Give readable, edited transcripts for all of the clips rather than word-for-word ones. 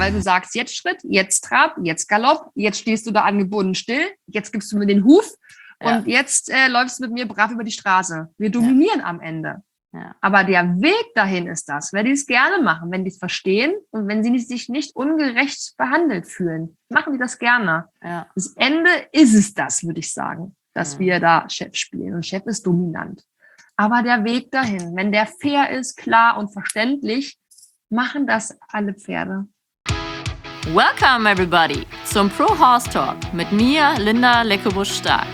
weil du sagst, jetzt Schritt, jetzt Trab, jetzt Galopp, jetzt stehst du da angebunden still, jetzt gibst du mir den Huf und jetzt läufst du mit mir brav über die Straße. Wir dominieren am Ende. Ja. Aber der Weg dahin ist das, wenn die es gerne machen, wenn die es verstehen und wenn sie sich nicht ungerecht behandelt fühlen, machen die das gerne. Ja. Das Ende ist es das, würde ich sagen, dass wir da Chef spielen und Chef ist dominant. Aber der Weg dahin, wenn der fair ist, klar und verständlich, machen das alle Pferde. Welcome everybody zum Pro Horse Talk mit mir, Linda Leckebusch-Stark.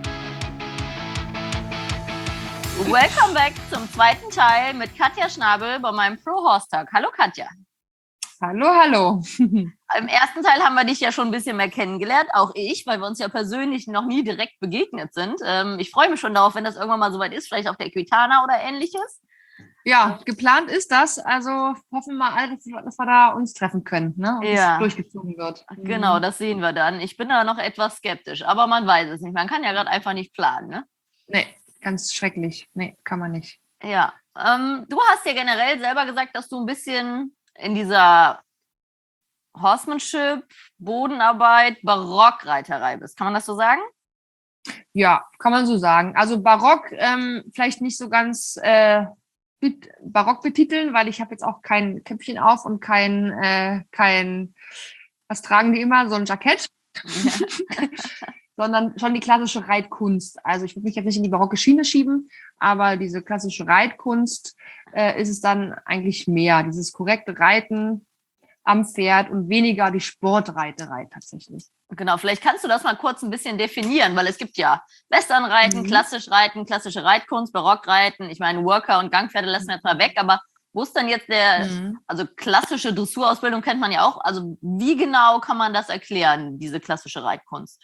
Welcome back zum zweiten Teil mit Katja Schnabel bei meinem Pro Horse Talk. Hallo Katja. Hallo, hallo. Im ersten Teil haben wir dich ja schon ein bisschen mehr kennengelernt, auch ich, weil wir uns ja persönlich noch nie direkt begegnet sind. Ich freue mich schon darauf, wenn das irgendwann mal soweit ist, vielleicht auf der Equitana oder ähnliches. Ja, geplant ist das. Also hoffen wir mal alle, dass wir da uns treffen können, ne? Und es durchgezogen wird. Genau, das sehen wir dann. Ich bin da noch etwas skeptisch, aber man weiß es nicht. Man kann ja gerade einfach nicht planen, ne? Nee, ganz schrecklich. Nee, kann man nicht. Ja, du hast ja generell selber gesagt, dass du ein bisschen in dieser Horsemanship, Bodenarbeit, Barockreiterei bist. Kann man das so sagen? Ja, kann man so sagen. Also Barock vielleicht nicht so ganz Barock betiteln, weil ich habe jetzt auch kein Käppchen auf und kein, was tragen die immer, so ein Jackett, sondern schon die klassische Reitkunst. Also ich würde mich jetzt nicht in die barocke Schiene schieben, aber diese klassische Reitkunst ist es dann eigentlich mehr, dieses korrekte Reiten am Pferd und weniger die Sportreiterei tatsächlich. Genau, vielleicht kannst du das mal kurz ein bisschen definieren, weil es gibt ja Westernreiten, klassische Reitkunst, Barockreiten. Ich meine, Worker und Gangpferde lassen wir jetzt mal weg, aber wo ist denn jetzt also klassische Dressurausbildung kennt man ja auch. Also wie genau kann man das erklären, diese klassische Reitkunst?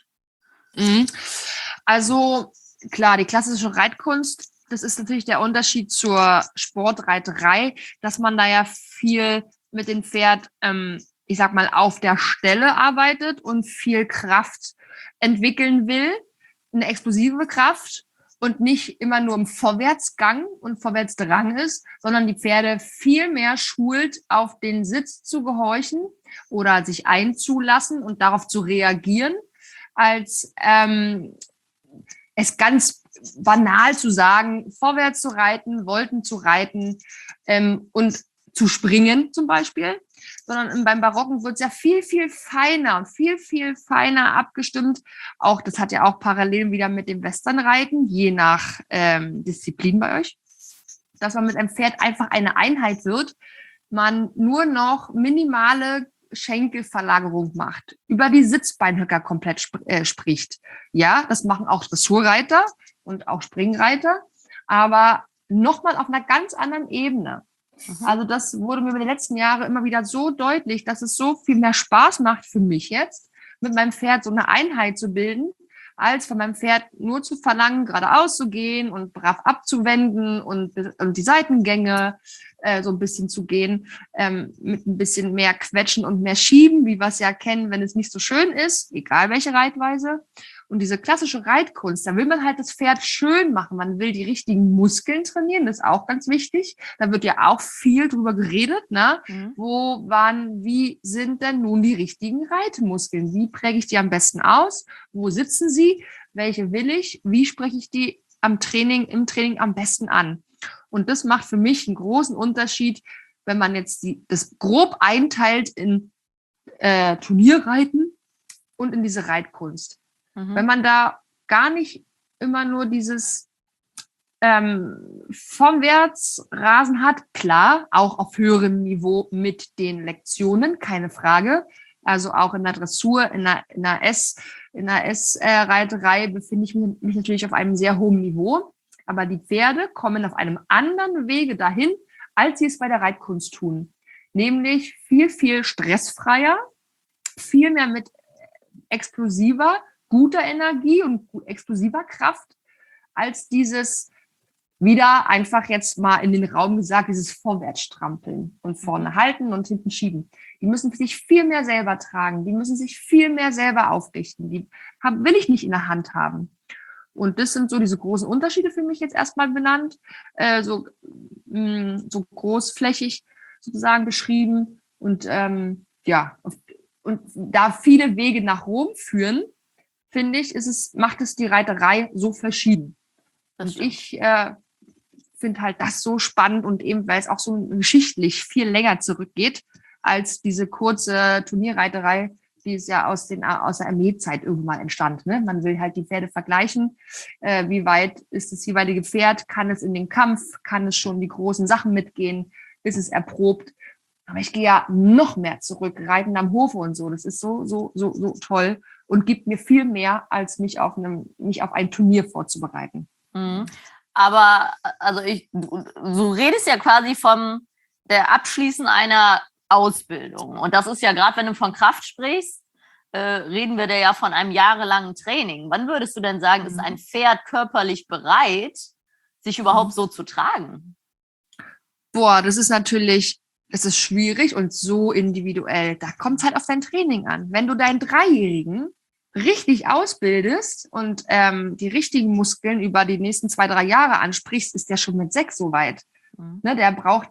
Also klar, die klassische Reitkunst, das ist natürlich der Unterschied zur Sportreiterei, dass man da ja viel mit dem Pferd, ich sag mal, auf der Stelle arbeitet und viel Kraft entwickeln will, eine explosive Kraft und nicht immer nur im Vorwärtsgang und Vorwärtsdrang ist, sondern die Pferde viel mehr schult, auf den Sitz zu gehorchen oder sich einzulassen und darauf zu reagieren, als es ganz banal zu sagen, vorwärts zu reiten, Volten zu reiten und zu springen zum Beispiel, sondern beim Barocken wird es ja viel, viel feiner und viel, viel feiner abgestimmt. Auch das hat ja auch Parallelen wieder mit dem Westernreiten, je nach Disziplin bei euch, dass man mit einem Pferd einfach eine Einheit wird, man nur noch minimale Schenkelverlagerung macht, über die Sitzbeinhöcker komplett spricht. Ja, das machen auch Dressurreiter und auch Springreiter, aber nochmal auf einer ganz anderen Ebene. Also das wurde mir über die letzten Jahre immer wieder so deutlich, dass es so viel mehr Spaß macht für mich jetzt, mit meinem Pferd so eine Einheit zu bilden, als von meinem Pferd nur zu verlangen, geradeaus zu gehen und brav abzuwenden und die Seitengänge so ein bisschen zu gehen, mit ein bisschen mehr Quetschen und mehr Schieben, wie wir es ja kennen, wenn es nicht so schön ist, egal welche Reitweise. Und diese klassische Reitkunst, da will man halt das Pferd schön machen. Man will die richtigen Muskeln trainieren, das ist auch ganz wichtig. Da wird ja auch viel drüber geredet, ne? Wie sind denn nun die richtigen Reitmuskeln? Wie präge ich die am besten aus? Wo sitzen sie? Welche will ich? Wie spreche ich die im Training am besten an? Und das macht für mich einen großen Unterschied, wenn man jetzt das grob einteilt in Turnierreiten und in diese Reitkunst. Wenn man da gar nicht immer nur dieses Vorwärtsrasen hat, klar, auch auf höherem Niveau mit den Lektionen, keine Frage. Also auch in der Dressur, in der S-Reiterei befinde ich mich natürlich auf einem sehr hohen Niveau. Aber die Pferde kommen auf einem anderen Wege dahin, als sie es bei der Reitkunst tun. Nämlich viel, viel stressfreier, viel mehr mit explosiver, guter Energie und explosiver Kraft, als dieses wieder einfach jetzt mal in den Raum gesagt, dieses Vorwärtsstrampeln und vorne halten und hinten schieben. Die müssen sich viel mehr selber tragen, die müssen sich viel mehr selber aufrichten, will ich nicht in der Hand haben. Und das sind so diese großen Unterschiede für mich jetzt erstmal benannt, so großflächig sozusagen beschrieben. Und ja, und da viele Wege nach Rom führen, finde ich, macht es die Reiterei so verschieden. Und ich finde halt das so spannend und eben, weil es auch so geschichtlich viel länger zurückgeht als diese kurze Turnierreiterei, die ist ja aus der Armeezeit irgendwann entstand. Ne? Man will halt die Pferde vergleichen. Wie weit ist das jeweilige Pferd? Kann es in den Kampf? Kann es schon die großen Sachen mitgehen? Ist es erprobt? Aber ich gehe ja noch mehr zurück, Reiten am Hofe und so. Das ist so toll und gibt mir viel mehr, als mich auf ein Turnier vorzubereiten. Mhm. Aber also du redest ja quasi vom der Abschließen einer Ausbildung. Und das ist ja gerade, wenn du von Kraft sprichst, reden wir da ja von einem jahrelangen Training. Wann würdest du denn sagen, ist ein Pferd körperlich bereit, sich überhaupt so zu tragen? Boah, das ist schwierig und so individuell. Da kommt es halt auf dein Training an. Wenn du deinen Dreijährigen richtig ausbildest und die richtigen Muskeln über die nächsten 2-3 Jahre ansprichst, ist der schon mit 6 so weit. Ne, da braucht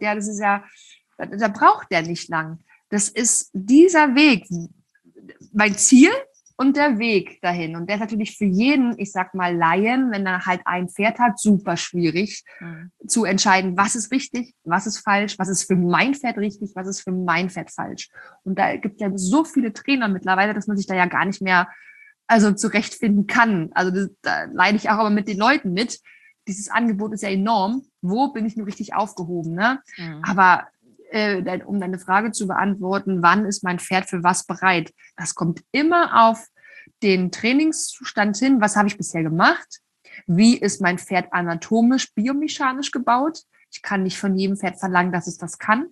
der nicht lang. Das ist dieser Weg, mein Ziel und der Weg dahin. Und der ist natürlich für jeden, ich sag mal Laien, wenn er halt ein Pferd hat, super schwierig zu entscheiden, was ist richtig, was ist falsch, was ist für mein Pferd richtig, was ist für mein Pferd falsch. Und da gibt es ja so viele Trainer mittlerweile, dass man sich da ja gar nicht mehr zurechtfinden kann. Also da leide ich auch aber mit den Leuten mit. Dieses Angebot ist ja enorm. Wo bin ich nur richtig aufgehoben? Ne? Aber um deine Frage zu beantworten, wann ist mein Pferd für was bereit? Das kommt immer auf den Trainingszustand hin. Was habe ich bisher gemacht? Wie ist mein Pferd anatomisch, biomechanisch gebaut? Ich kann nicht von jedem Pferd verlangen, dass es das kann.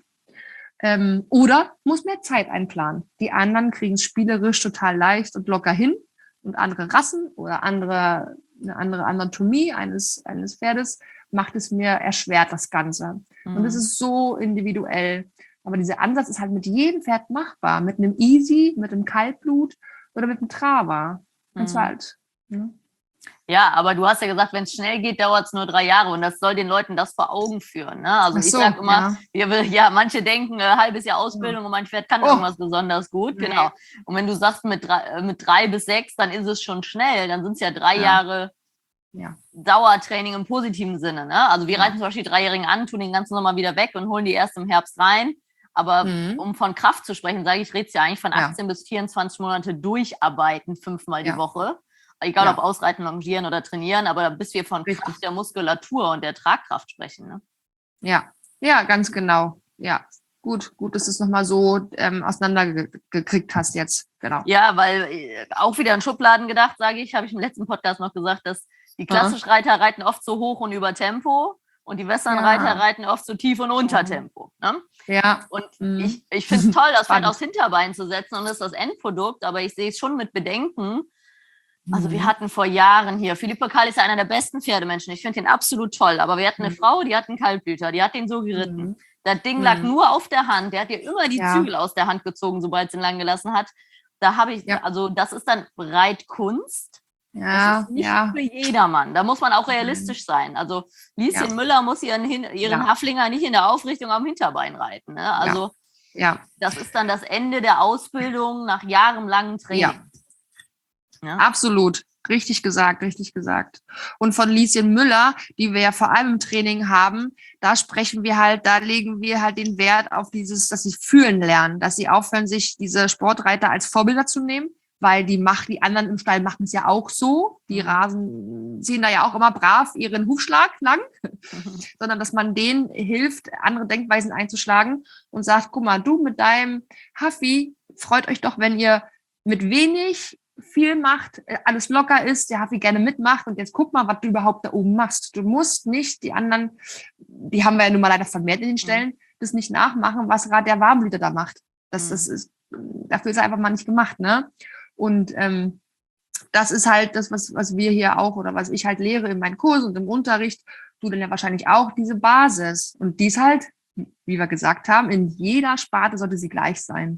Oder muss mehr Zeit einplanen. Die anderen kriegen es spielerisch total leicht und locker hin. Und andere Rassen oder eine andere Anatomie eines Pferdes macht es mir erschwert, das Ganze. Und es ist so individuell. Aber dieser Ansatz ist halt mit jedem Pferd machbar. Mit einem Easy, mit einem Kaltblut oder mit einem Trava. Ganz halt. Ne? Ja, aber du hast ja gesagt, wenn es schnell geht, dauert es nur 3 Jahre und das soll den Leuten das vor Augen führen. Ne? Also ich sage immer, manche denken, ein halbes Jahr Ausbildung und mein Pferd kann irgendwas besonders gut. Nee. Genau. Und wenn du sagst mit 3 bis 6, dann ist es schon schnell. Dann sind es ja 3 Jahre Dauertraining im positiven Sinne. Ne? Also wir reiten zum Beispiel die 3-Jährigen an, tun den ganzen Sommer wieder weg und holen die erst im Herbst rein. Aber um von Kraft zu sprechen, sage ich, rede es ja eigentlich von 18 bis 24 Monate durcharbeiten, 5-mal die Woche. Egal ob ausreiten, longieren oder trainieren, aber bis wir von Kraft der Muskulatur und der Tragkraft sprechen. Ne? Ja, ganz genau. Ja, gut, dass du es nochmal so auseinandergekriegt hast jetzt. Genau. Ja, weil auch wieder in Schubladen gedacht, sage ich, habe ich im letzten Podcast noch gesagt, dass die klassischen Reiter reiten oft zu hoch und über Tempo und die Westernreiter reiten oft zu tief und unter Tempo. Ne? Ja. Und ich finde es toll, das Pferd aufs Hinterbein zu setzen und das ist das Endprodukt, aber ich sehe es schon mit Bedenken. Also wir hatten vor Jahren hier, Philippe Kahl ist ja einer der besten Pferdemenschen, ich finde ihn absolut toll, aber wir hatten eine Frau, die hat einen Kaltblüter, die hat den so geritten. Das Ding lag nur auf der Hand, der hat ihr immer die Zügel aus der Hand gezogen, sobald sie ihn lang gelassen hat. Da habe ich, also das ist dann Reitkunst. Das ist nicht für jedermann. Da muss man auch realistisch sein. Also Lieschen Müller muss ihren Haflinger nicht in der Aufrichtung am Hinterbein reiten. Ne? Also das ist dann das Ende der Ausbildung nach jahrelangem Training. Ja. Absolut. Richtig gesagt. Und von Lieschen Müller, die wir ja vor allem im Training haben, da legen wir halt den Wert auf dieses, dass sie fühlen lernen, dass sie aufhören, sich diese Sportreiter als Vorbilder zu nehmen, weil die anderen im Stall machen es ja auch so. Die Rasen ziehen da ja auch immer brav ihren Hufschlag lang, sondern dass man denen hilft, andere Denkweisen einzuschlagen und sagt, guck mal, du mit deinem Haffi, freut euch doch, wenn ihr mit wenig viel macht, alles locker ist, der Haffi gerne mitmacht und jetzt guck mal, was du überhaupt da oben machst. Du musst nicht die anderen, die haben wir ja nun mal leider vermehrt in den Stellen, das nicht nachmachen, was gerade der Warmblüter da macht. Das ist, dafür ist er einfach mal nicht gemacht, ne? Und das ist halt das, was wir hier auch oder was ich halt lehre in meinen Kursen und im Unterricht, du dann ja wahrscheinlich auch, diese Basis. Und die ist halt, wie wir gesagt haben, in jeder Sparte sollte sie gleich sein.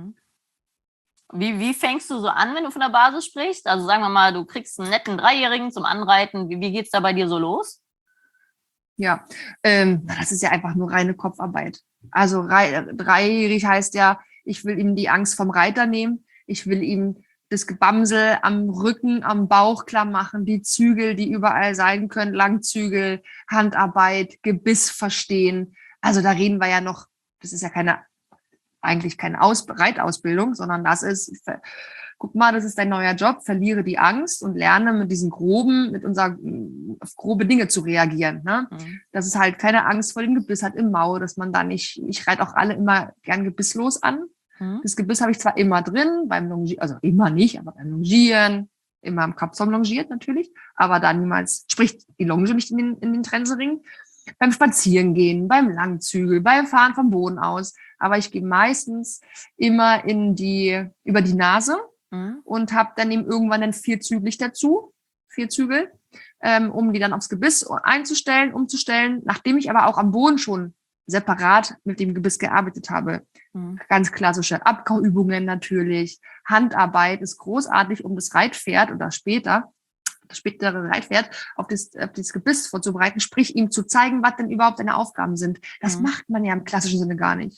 Wie fängst du so an, wenn du von der Basis sprichst? Also sagen wir mal, du kriegst einen netten 3-Jährigen zum Anreiten. Wie geht's da bei dir so los? Ja, das ist ja einfach nur reine Kopfarbeit. Also dreijährig heißt ja, Ich will ihm die Angst vom Reiter nehmen. Ich will ihm das Gebamsel am Rücken, am Bauch klar machen, die Zügel, die überall sein können, Langzügel, Handarbeit, Gebiss verstehen. Also da reden wir ja noch, das ist ja eigentlich keine Reitausbildung, sondern das ist, guck mal, das ist dein neuer Job, verliere die Angst und lerne auf grobe Dinge zu reagieren. Ne? Dass es halt keine Angst vor dem Gebiss hat im Maul, dass man da nicht, ich reite auch alle immer gern gebisslos an. Das Gebiss habe ich zwar immer drin, beim Longieren, also immer nicht, aber beim Longieren, immer im Kapsom longiert natürlich, aber da niemals spricht die Longe nicht in den Trensering. Beim Spazierengehen, beim Langzügel, beim Fahren vom Boden aus. Aber ich gehe meistens immer über die Nase und habe dann eben irgendwann dann 4 Zügel, um die dann aufs Gebiss umzustellen, nachdem ich aber auch am Boden schon separat mit dem Gebiss gearbeitet habe. Ganz klassische Abkauübungen natürlich. Handarbeit ist großartig, um das Reitpferd oder das spätere Reitpferd auf das Gebiss vorzubereiten, sprich ihm zu zeigen, was denn überhaupt seine Aufgaben sind. Das macht man ja im klassischen Sinne gar nicht.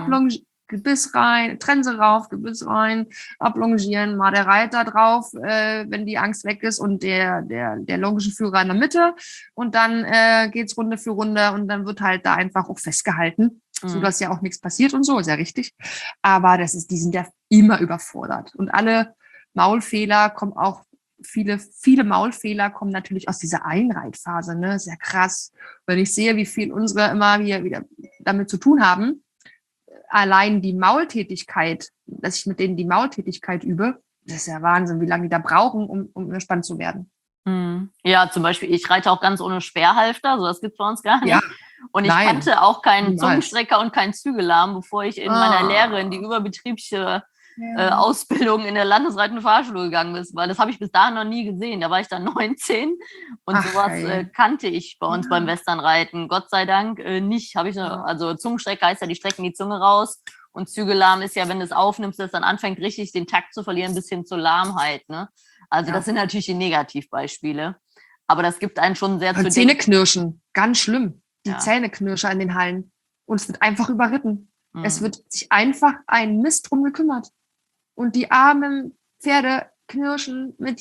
Gebiss rein, Trense rauf, Gebiss rein, ablongieren, mal der Reiter drauf, wenn die Angst weg ist und der Longenführer in der Mitte und dann geht's Runde für Runde und dann wird halt da einfach auch festgehalten, so dass ja auch nichts passiert und so, ist ja richtig. Aber die sind ja immer überfordert und alle Maulfehler kommen auch viele Maulfehler kommen natürlich aus dieser Einreitphase, ne? Sehr krass. Wenn ich sehe, wie viel unsere immer wieder damit zu tun haben, allein die Maultätigkeit, dass ich mit denen die Maultätigkeit übe, das ist ja Wahnsinn, wie lange die da brauchen, um überspannt zu werden. Ja, zum Beispiel, ich reite auch ganz ohne Sperrhalfter, so das gibt es bei uns gar nicht. Ja, und ich kannte auch keinen Zungenstrecker und keinen Zügellahm, bevor ich in meiner Lehre in die überbetriebliche Ausbildung in der Landesreitenden Fahrschule gegangen bin, weil das habe ich bis dahin noch nie gesehen. Da war ich dann 19 und sowas kannte ich bei uns beim Westernreiten. Gott sei Dank nicht. Also Zungenstrecker heißt ja, die strecken die Zunge raus und Zügellahm ist ja, wenn du es aufnimmst, dass dann anfängt richtig den Takt zu verlieren bis hin zur Lahmheit. Ne? Also das sind natürlich die Negativbeispiele. Aber das gibt einen schon sehr zu denken. Zähneknirschen, ganz schlimm. Die Zähneknirscher in den Hallen. Und es wird einfach überritten. Es wird sich einfach ein Mist drum gekümmert. Und die armen Pferde knirschen mit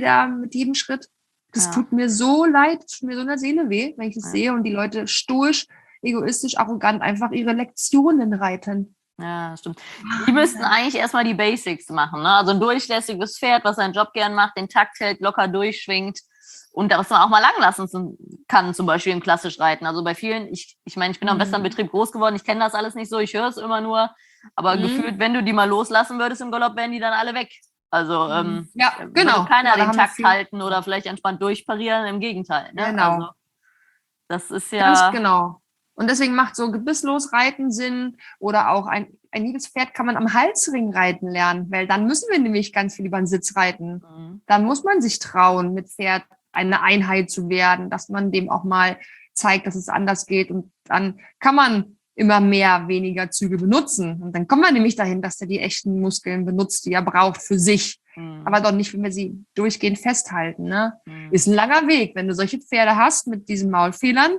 jedem Schritt. Das tut mir so leid, das tut mir so in der Seele weh, wenn ich das sehe und die Leute stoisch, egoistisch, arrogant einfach ihre Lektionen reiten. Ja, stimmt. Die müssten eigentlich erstmal die Basics machen. Ne? Also ein durchlässiges Pferd, was seinen Job gern macht, den Takt hält, locker durchschwingt und das man auch mal lang lassen kann, zum Beispiel im klassisch Reiten. Also bei vielen, ich meine, ich bin am Westernbetrieb groß geworden, ich kenne das alles nicht so, ich höre es immer nur, aber gefühlt, wenn du die mal loslassen würdest im Galopp, wären die dann alle weg. Also würde keiner den Takt halten oder vielleicht entspannt durchparieren, im Gegenteil. Ne? Genau. Also, das ist ja... Ganz genau. Und deswegen macht so gebisslos Reiten Sinn oder auch ein jedes Pferd kann man am Halsring reiten lernen, weil dann müssen wir nämlich ganz viel über den Sitz reiten. Dann muss man sich trauen, mit Pferd eine Einheit zu werden, dass man dem auch mal zeigt, dass es anders geht und dann kann man immer weniger Züge benutzen. Und dann kommt man nämlich dahin, dass er die echten Muskeln benutzt, die er braucht für sich. Aber doch nicht, wenn wir sie durchgehend festhalten. Ne? Ist ein langer Weg. Wenn du solche Pferde hast mit diesen Maulfehlern,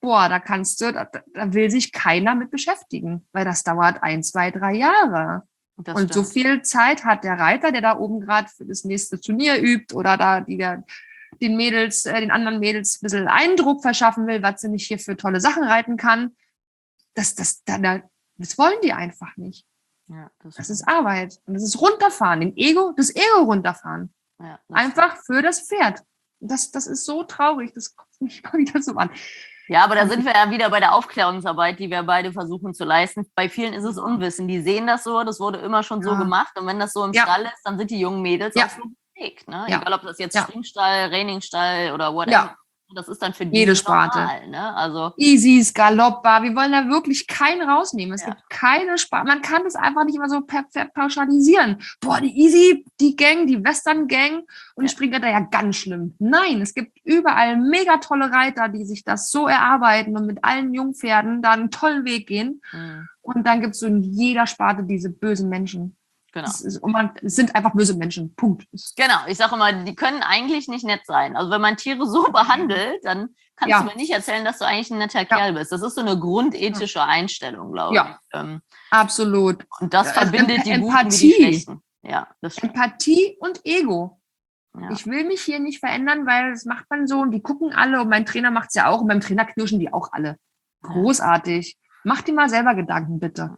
da will sich keiner mit beschäftigen, weil das dauert 1, 2, 3 Jahre. Und so viel Zeit hat der Reiter, der da oben gerade für das nächste Turnier übt oder da den anderen Mädels ein bisschen Eindruck verschaffen will, was sie nicht hier für tolle Sachen reiten kann. Das wollen die einfach nicht. Ja, das ist Arbeit. Und das ist runterfahren, das Ego runterfahren. Ja, einfach für das Pferd. Das ist so traurig, das kommt mich mal wieder so an. Ja, aber da sind wir ja wieder bei der Aufklärungsarbeit, die wir beide versuchen zu leisten. Bei vielen ist es Unwissen. Die sehen das so, das wurde immer schon so gemacht. Und wenn das so im Stall ist, dann sind die jungen Mädels auf dem Weg. Ne? Egal, ob das jetzt Springstall, Reiningstall oder whatever. Ja. Das ist dann für jede Sparte. Normal, ne? Also Easys, Galoppbar, wir wollen da wirklich keinen rausnehmen. Es gibt keine Sparte. Man kann das einfach nicht immer so pauschalisieren. Boah, die Easy, die Gang, die Western Gang und die Springreiter ja ganz schlimm. Nein, es gibt überall mega tolle Reiter, die sich das so erarbeiten und mit allen Jungpferden da einen tollen Weg gehen. Und dann gibt es so in jeder Sparte diese bösen Menschen. Genau. Es sind einfach böse Menschen. Punkt. Genau, ich sage immer, die können eigentlich nicht nett sein. Also wenn man Tiere so behandelt, dann kannst du mir nicht erzählen, dass du eigentlich ein netter Kerl bist. Das ist so eine grundethische Einstellung, glaube ich. Absolut. Und das verbindet die Guten wie die Schlechten. Ja, das stimmt. Empathie und Ego. Ja. Ich will mich hier nicht verändern, weil das macht man so und die gucken alle und mein Trainer macht es ja auch und beim Trainer knirschen die auch alle. Großartig. Mach dir mal selber Gedanken, bitte.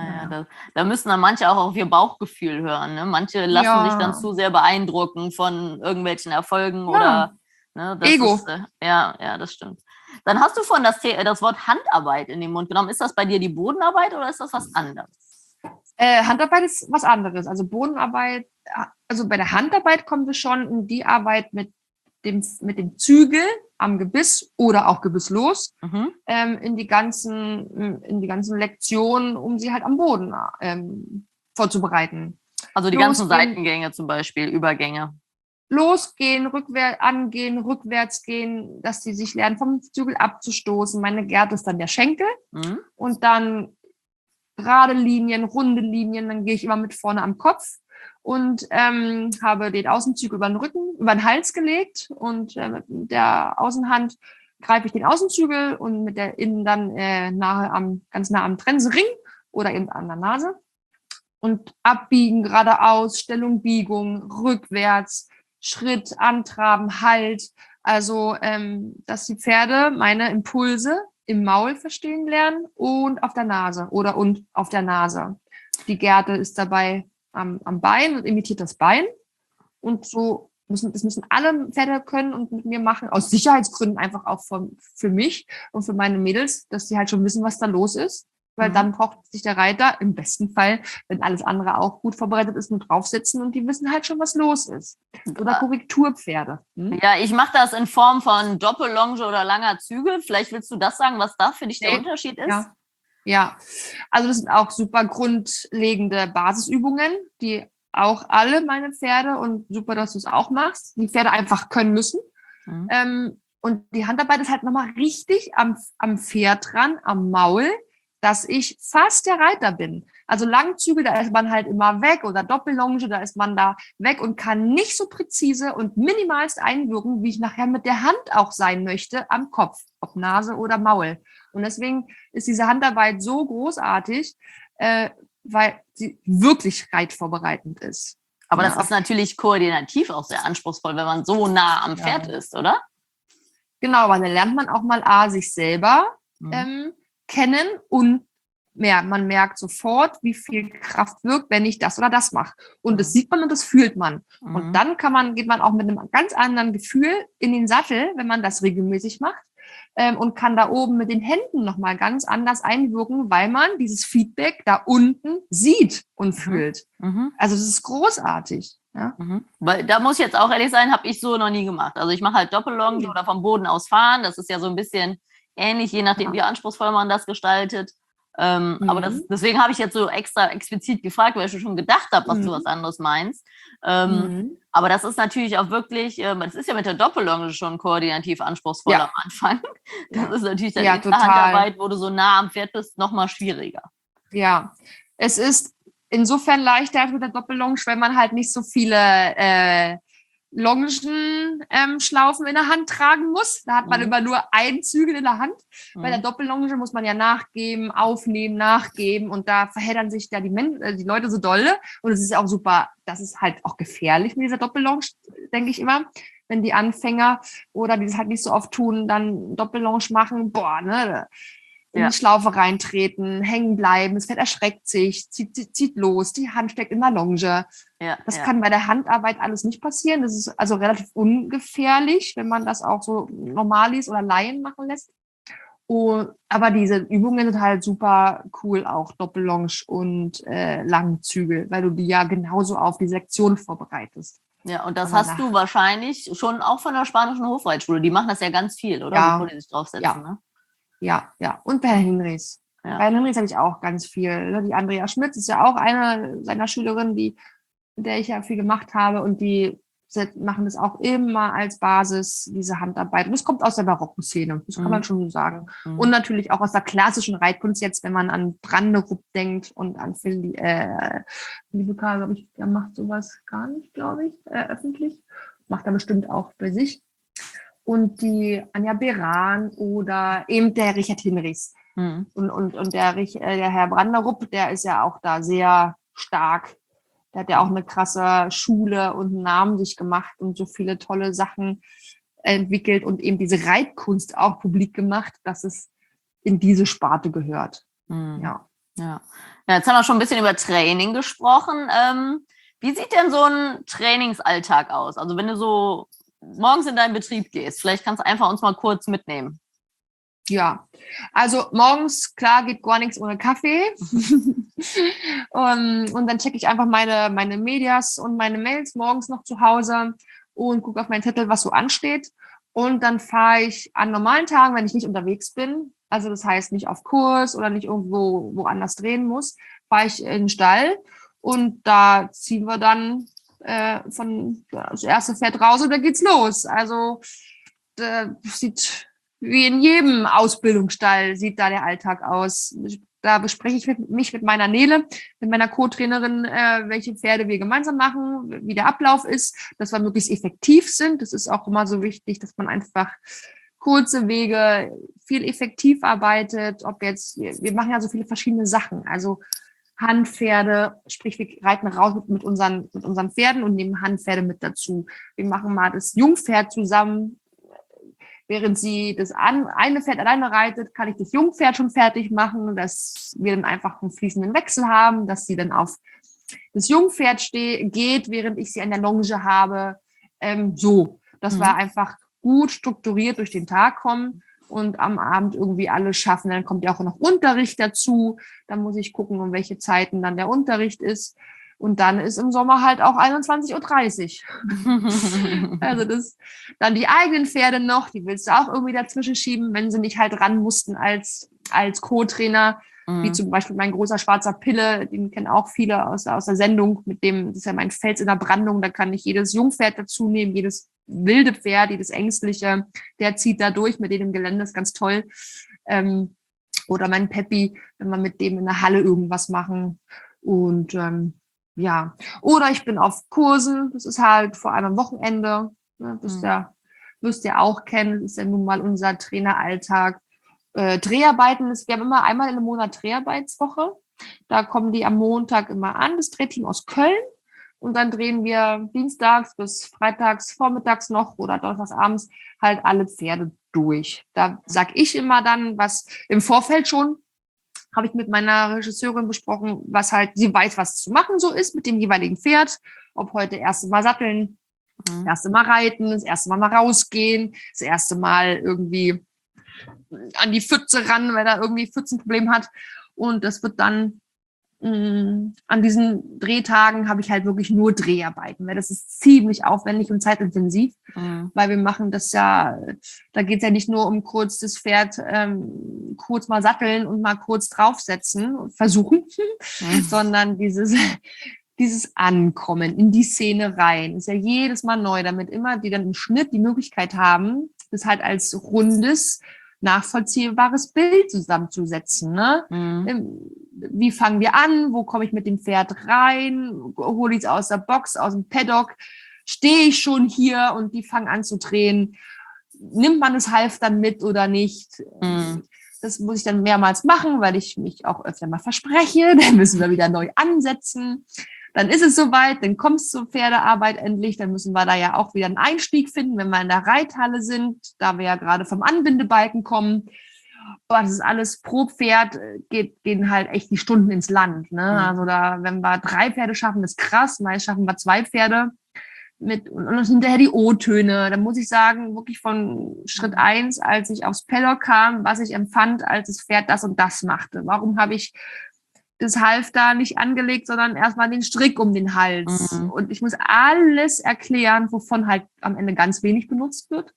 Da müssen dann manche auch auf ihr Bauchgefühl hören. Ne? Manche lassen sich dann zu sehr beeindrucken von irgendwelchen Erfolgen oder Ego. Das stimmt. Dann hast du vorhin das Wort Handarbeit in den Mund genommen. Ist das bei dir die Bodenarbeit oder ist das was anderes? Handarbeit ist was anderes. Also Bodenarbeit, also bei der Handarbeit kommen wir schon in die Arbeit mit dem Zügel am Gebiss oder auch gebisslos in die ganzen Lektionen, um sie halt am Boden vorzubereiten. Also die ganzen Seitengänge zum Beispiel, Übergänge. Losgehen, angehen, rückwärts gehen, dass die sich lernen, vom Zügel abzustoßen. Meine Gerte ist dann der Schenkel und dann gerade Linien, runde Linien, dann gehe ich immer mit vorne am Kopf und habe den Außenzügel über den Rücken, über den Hals gelegt und mit der Außenhand greife ich den Außenzügel und mit der Innen dann ganz nah am Trensenring oder eben an der Nase und abbiegen, geradeaus, Stellung, Biegung, rückwärts, Schritt, Antraben, Halt, also dass die Pferde meine Impulse im Maul verstehen lernen und auf der Nase und auf der Nase. Die Gerte ist dabei am Bein und imitiert das Bein. Und so müssen alle Pferde können und mit mir machen, aus Sicherheitsgründen einfach auch für mich und für meine Mädels, dass sie halt schon wissen, was da los ist. Weil dann braucht sich der Reiter im besten Fall, wenn alles andere auch gut vorbereitet ist, nur draufsetzen und die wissen halt schon, was los ist. Oder Korrekturpferde. Ja, ich mache das in Form von Doppellonge oder langer Zügel. Vielleicht willst du das sagen, was da für dich der Unterschied ist? Ja, also das sind auch super grundlegende Basisübungen, die auch alle meine Pferde und super, dass du es auch machst, die Pferde einfach können müssen. Und die Handarbeit ist halt nochmal richtig am Pferd dran, am Maul, dass ich fast der Reiter bin. Also Langzüge, da ist man halt immer weg oder Doppellonge, da ist man da weg und kann nicht so präzise und minimalst einwirken, wie ich nachher mit der Hand auch sein möchte am Kopf, ob Nase oder Maul. Und deswegen ist diese Handarbeit so großartig, weil sie wirklich reitvorbereitend ist. Aber das ist natürlich koordinativ auch sehr anspruchsvoll, wenn man so nah am Pferd ist, oder? Genau, weil dann lernt man auch mal sich selber kennen und man merkt sofort, wie viel Kraft wirkt, wenn ich das oder das mache. Und das sieht man und das fühlt man. Und dann geht man auch mit einem ganz anderen Gefühl in den Sattel, wenn man das regelmäßig macht. Und kann da oben mit den Händen nochmal ganz anders einwirken, weil man dieses Feedback da unten sieht und fühlt. Also das ist großartig. Ja? Weil da muss ich jetzt auch ehrlich sein, habe ich so noch nie gemacht. Also ich mache halt Doppellonge oder vom Boden aus fahren. Das ist ja so ein bisschen ähnlich, je nachdem, wie anspruchsvoll man das gestaltet. Aber deswegen habe ich jetzt so explizit gefragt, weil ich schon gedacht habe, was du was anderes meinst. Aber das ist natürlich auch wirklich, das ist ja mit der Doppellonge schon koordinativ anspruchsvoll am Anfang. Das ist natürlich dann in der Handarbeit, wo du so nah am Pferd bist, nochmal schwieriger. Ja, es ist insofern leichter als mit der Doppellonge, wenn man halt nicht so viele Longenschlaufen in der Hand tragen muss. Da hat man immer nur einen Zügel in der Hand. Bei der Doppellonge muss man ja nachgeben, aufnehmen, nachgeben und da verheddern sich da die Leute so dolle und es ist auch super, das ist halt auch gefährlich mit dieser Doppellonge, denke ich immer, wenn die Anfänger oder die das halt nicht so oft tun, dann Doppellonge machen, in die Schlaufe reintreten, hängen bleiben, das Pferd erschreckt sich, zieht los, die Hand steckt in der Longe. Das kann bei der Handarbeit alles nicht passieren. Das ist also relativ ungefährlich, wenn man das auch so Normalis oder Laien machen lässt. Aber diese Übungen sind halt super cool, auch Doppellonge und Langzügel, weil du die ja genauso auf die Sektion vorbereitest. Ja, und das hast du wahrscheinlich schon auch von der spanischen Hofreitschule. Die machen das ja ganz viel, oder? Ja, bevor die sich draufsetzen, ne? Ja. Und bei Herrn Hinrichs. Ja. Bei Herrn Hinrichs habe ich auch ganz viel. Die Andrea Schmitz ist ja auch eine seiner Schülerinnen, mit der ich ja viel gemacht habe. Und die machen das auch immer als Basis, diese Handarbeit. Und das kommt aus der barocken Szene, das kann man schon so sagen. Und natürlich auch aus der klassischen Reitkunst jetzt, wenn man an Branderup denkt und an Philippe Karl, glaube ich, der macht sowas gar nicht, glaube ich, öffentlich. Macht er bestimmt auch bei sich. Und die Anja Beran oder eben der Richard Hinrichs. Und der Herr Branderup, der ist ja auch da sehr stark. Der hat ja auch eine krasse Schule und einen Namen sich gemacht und so viele tolle Sachen entwickelt und eben diese Reitkunst auch publik gemacht, dass es in diese Sparte gehört. Ja, jetzt haben wir schon ein bisschen über Training gesprochen. Wie sieht denn so ein Trainingsalltag aus? Also wenn du so morgens in deinen Betrieb gehst, vielleicht kannst du einfach uns mal kurz mitnehmen. Ja, also morgens, klar, geht gar nichts ohne Kaffee. Und dann checke ich einfach meine Medias und meine Mails morgens noch zu Hause und gucke auf meinen Zettel, was so ansteht. Und dann fahre ich an normalen Tagen, wenn ich nicht unterwegs bin, also das heißt nicht auf Kurs oder nicht irgendwo woanders drehen muss, fahre ich in den Stall und da ziehen wir dann das erste Pferd raus und dann geht's los. Also sieht wie in jedem Ausbildungsstall sieht da der Alltag aus. Da bespreche ich mich mit meiner Nele, mit meiner Co-Trainerin, welche Pferde wir gemeinsam machen, wie der Ablauf ist, dass wir möglichst effektiv sind. Das ist auch immer so wichtig, dass man einfach kurze Wege viel effektiv arbeitet. Ob jetzt, wir machen ja so viele verschiedene Sachen. Also Handpferde, sprich wir reiten raus mit unseren Pferden und nehmen Handpferde mit dazu. Wir machen mal das Jungpferd zusammen. Während sie das eine Pferd alleine reitet, kann ich das Jungpferd schon fertig machen, dass wir dann einfach einen fließenden Wechsel haben, dass sie dann auf das Jungpferd geht, während ich sie an der Longe habe. Dass wir einfach gut strukturiert durch den Tag kommen und am Abend irgendwie alles schaffen. Dann kommt ja auch noch Unterricht dazu. Dann muss ich gucken, um welche Zeiten dann der Unterricht ist. Und dann ist im Sommer halt auch 21:30 Uhr. Also dann die eigenen Pferde noch, die willst du auch irgendwie dazwischen schieben, wenn sie nicht halt ran mussten als Co-Trainer, wie zum Beispiel mein großer schwarzer Pille, den kennen auch viele aus der Sendung, mit dem, das ist ja mein Fels in der Brandung, da kann ich jedes Jungpferd dazu nehmen, jedes wilde Pferd, jedes ängstliche, der zieht da durch mit dem im Gelände, ist ganz toll. Oder mein Peppi, wenn wir mit dem in der Halle irgendwas machen und ja, oder ich bin auf Kursen, das ist halt vor allem am Wochenende, ne, wirst ihr auch kennen, das ist ja nun mal unser Traineralltag. Dreharbeiten, wir haben immer einmal im Monat Dreharbeitswoche, da kommen die am Montag immer an, das Drehteam aus Köln und dann drehen wir dienstags bis freitags vormittags noch oder donnerstags abends halt alle Pferde durch. Da sag ich immer dann, was im Vorfeld schon, habe ich mit meiner Regisseurin besprochen, was halt, sie weiß, was zu machen so ist mit dem jeweiligen Pferd, ob heute erste Mal satteln, das erste Mal reiten, das erste Mal rausgehen, das erste Mal irgendwie an die Pfütze ran, weil er irgendwie Pfützenproblem hat. Und das wird dann an diesen Drehtagen habe ich halt wirklich nur Dreharbeiten, weil das ist ziemlich aufwendig und zeitintensiv, weil wir machen das ja, da geht es ja nicht nur um kurz das Pferd kurz mal satteln und mal kurz draufsetzen und versuchen, sondern dieses Ankommen in die Szene rein ist ja jedes Mal neu, damit immer die dann im Schnitt die Möglichkeit haben, das halt als rundes, nachvollziehbares Bild zusammenzusetzen. Ne? Wie fangen wir an? Wo komme ich mit dem Pferd rein? Hole ich es aus der Box, aus dem Paddock? Stehe ich schon hier und die fangen an zu drehen? Nimmt man das Halfter mit oder nicht? Das muss ich dann mehrmals machen, weil ich mich auch öfter mal verspreche. Dann müssen wir wieder neu ansetzen. Dann ist es soweit, dann kommt es zur Pferdearbeit endlich, dann müssen wir da ja auch wieder einen Einstieg finden, wenn wir in der Reithalle sind, da wir ja gerade vom Anbindebalken kommen. Aber das ist alles pro Pferd, gehen halt echt die Stunden ins Land. Ne? Also da, wenn wir 3 Pferde schaffen, ist krass, meist schaffen wir 2 Pferde und hinterher die O-Töne. Da muss ich sagen, wirklich von Schritt 1, als ich aufs Paddock kam, was ich empfand, als das Pferd das und das machte. Warum habe ich das Halfter nicht angelegt, sondern erstmal den Strick um den Hals. Und ich muss alles erklären, wovon halt am Ende ganz wenig benutzt wird.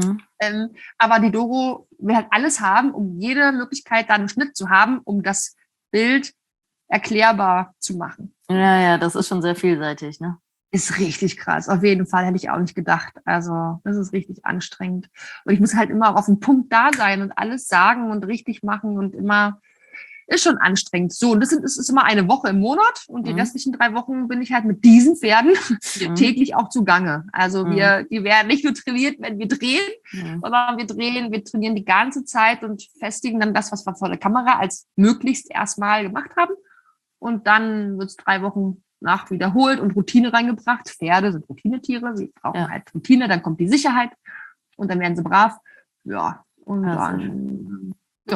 Aber die Doro will halt alles haben, um jede Möglichkeit, da einen Schnitt zu haben, um das Bild erklärbar zu machen. Ja, das ist schon sehr vielseitig, ne? Ist richtig krass. Auf jeden Fall, hätte ich auch nicht gedacht. Also, das ist richtig anstrengend. Und ich muss halt immer auch auf den Punkt da sein und alles sagen und richtig machen und immer, ist schon anstrengend. So, und das ist immer eine Woche im Monat und die restlichen 3 Wochen bin ich halt mit diesen Pferden täglich auch zugange. Also die werden nicht nur trainiert, wenn wir drehen, sondern wir trainieren die ganze Zeit und festigen dann das, was wir vor der Kamera als möglichst erstmal gemacht haben. Und dann wird es 3 Wochen nach wiederholt und Routine reingebracht. Pferde sind Routinetiere, sie brauchen halt Routine, dann kommt die Sicherheit und dann werden sie brav. Ja, und dann,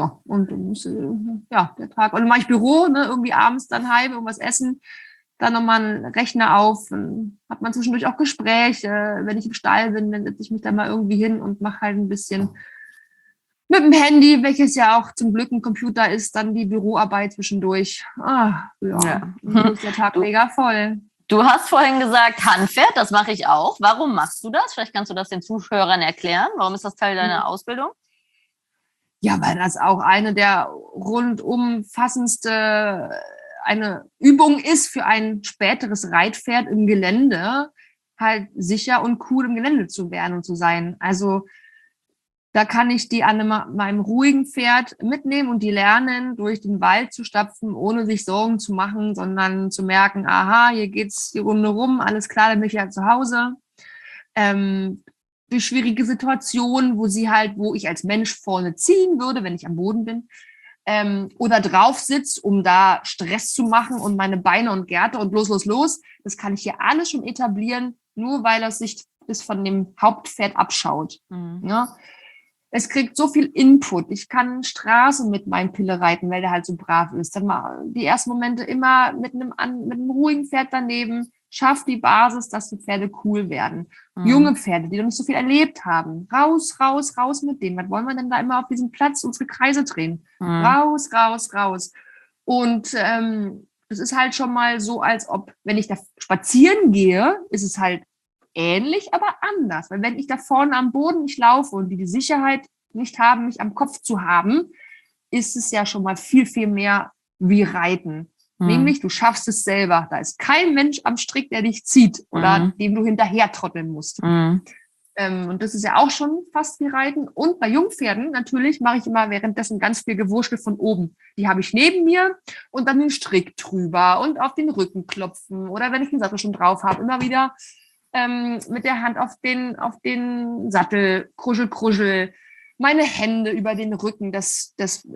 der Tag. Und dann mache ich Büro, ne, irgendwie abends dann heim, irgendwas essen, dann nochmal einen Rechner auf, dann hat man zwischendurch auch Gespräche. Wenn ich im Stall bin, dann setze ich mich da mal irgendwie hin und mache halt ein bisschen mit dem Handy, welches ja auch zum Glück ein Computer ist, dann die Büroarbeit zwischendurch. Dann ist der Tag mega voll. Du hast vorhin gesagt, Handpferd, das mache ich auch. Warum machst du das? Vielleicht kannst du das den Zuhörern erklären. Warum ist das Teil deiner Ausbildung? Ja, weil das auch eine der rundumfassendste eine Übung ist für ein späteres Reitpferd im Gelände, halt sicher und cool im Gelände zu werden und zu sein. Also da kann ich die an meinem ruhigen Pferd mitnehmen und die lernen, durch den Wald zu stapfen, ohne sich Sorgen zu machen, sondern zu merken, aha, hier geht's die Runde rum, alles klar, dann bin ich ja zu Hause. Durch schwierige Situationen, wo ich als Mensch vorne ziehen würde, wenn ich am Boden bin, oder drauf sitze, um da Stress zu machen und meine Beine und Gerte und los. Das kann ich hier alles schon etablieren, nur weil das sich das von dem Hauptpferd abschaut. Ja? Es kriegt so viel Input. Ich kann Straße mit meinem Pille reiten, weil der halt so brav ist. Dann mal die ersten Momente immer mit einem ruhigen Pferd daneben. Schafft die Basis, dass die Pferde cool werden. Junge Pferde, die noch nicht so viel erlebt haben. Raus mit denen. Was wollen wir denn da immer auf diesem Platz unsere Kreise drehen? Raus. Und es ist halt schon mal so, als ob, wenn ich da spazieren gehe, ist es halt ähnlich, aber anders. Weil wenn ich da vorne am Boden nicht laufe und die Sicherheit nicht haben, mich am Kopf zu haben, ist es ja schon mal viel, viel mehr wie Reiten. Nämlich, du schaffst es selber. Da ist kein Mensch am Strick, der dich zieht oder dem du hinterher trotteln musst. Und das ist ja auch schon fast wie Reiten. Und bei Jungpferden natürlich mache ich immer währenddessen ganz viel Gewurschtel von oben. Die habe ich neben mir und dann den Strick drüber und auf den Rücken klopfen. Oder wenn ich den Sattel schon drauf habe, immer wieder mit der Hand auf den Sattel, kruschel, meine Hände über den Rücken des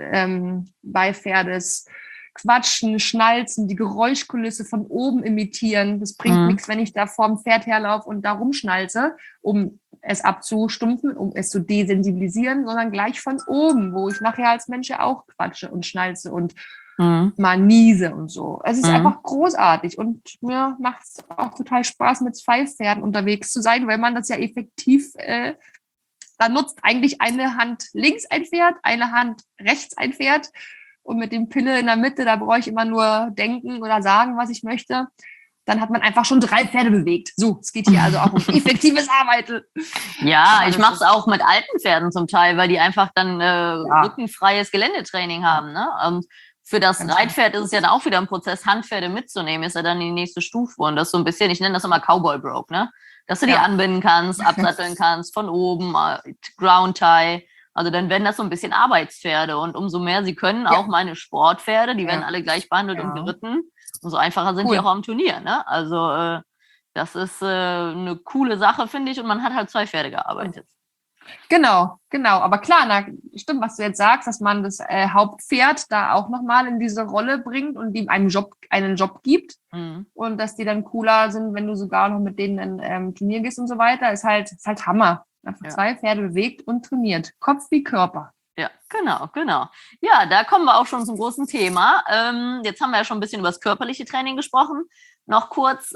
Beipferdes, quatschen, schnalzen, die Geräuschkulisse von oben imitieren. Das bringt nichts, wenn ich da vorm Pferd herlaufe und da rumschnalze, um es abzustumpfen, um es zu desensibilisieren, sondern gleich von oben, wo ich nachher als Mensch ja auch quatsche und schnalze und mal niese und so. Es ist einfach großartig und mir macht es auch total Spaß, mit 2 Pferden unterwegs zu sein, weil man das ja effektiv da nutzt. Eigentlich eine Hand links ein Pferd, eine Hand rechts ein Pferd und mit dem Pille in der Mitte, da brauche ich immer nur denken oder sagen, was ich möchte. Dann hat man einfach schon 3 Pferde bewegt. So, es geht hier also auch um effektives Arbeiten. Ja, ich mache es auch mit alten Pferden zum Teil, weil die einfach dann rückenfreies Geländetraining haben. Ne? Und für das Reitpferd ist es ja dann auch wieder ein Prozess, Handpferde mitzunehmen, ist ja dann die nächste Stufe. Und das so ein bisschen, ich nenne das immer Cowboy Broke, ne? Dass du die anbinden kannst, absatteln kannst, von oben, Ground Tie. Also dann werden das so ein bisschen Arbeitspferde. Und umso mehr sie können, auch meine Sportpferde, die werden alle gleich behandelt und geritten, umso einfacher sind die auch am Turnier. Ne? Also das ist eine coole Sache, finde ich. Und man hat halt 2 Pferde gearbeitet. Genau. Aber klar, stimmt, was du jetzt sagst, dass man das Hauptpferd da auch nochmal in diese Rolle bringt und ihm einen Job gibt. Und dass die dann cooler sind, wenn du sogar noch mit denen in Turnier gehst und so weiter, ist halt Hammer. Einfach 2 Pferde bewegt und trainiert. Kopf wie Körper. Ja, genau. Ja, da kommen wir auch schon zum großen Thema. Jetzt haben wir ja schon ein bisschen über das körperliche Training gesprochen. Noch kurz,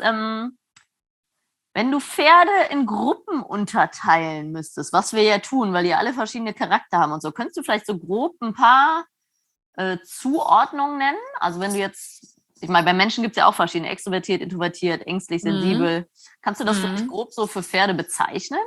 wenn du Pferde in Gruppen unterteilen müsstest, was wir ja tun, weil die alle verschiedene Charakter haben und so, könntest du vielleicht so grob ein paar Zuordnungen nennen? Also wenn du jetzt, ich meine, bei Menschen gibt es ja auch verschiedene, extrovertiert, introvertiert, ängstlich, sensibel. Kannst du das vielleicht grob so für Pferde bezeichnen?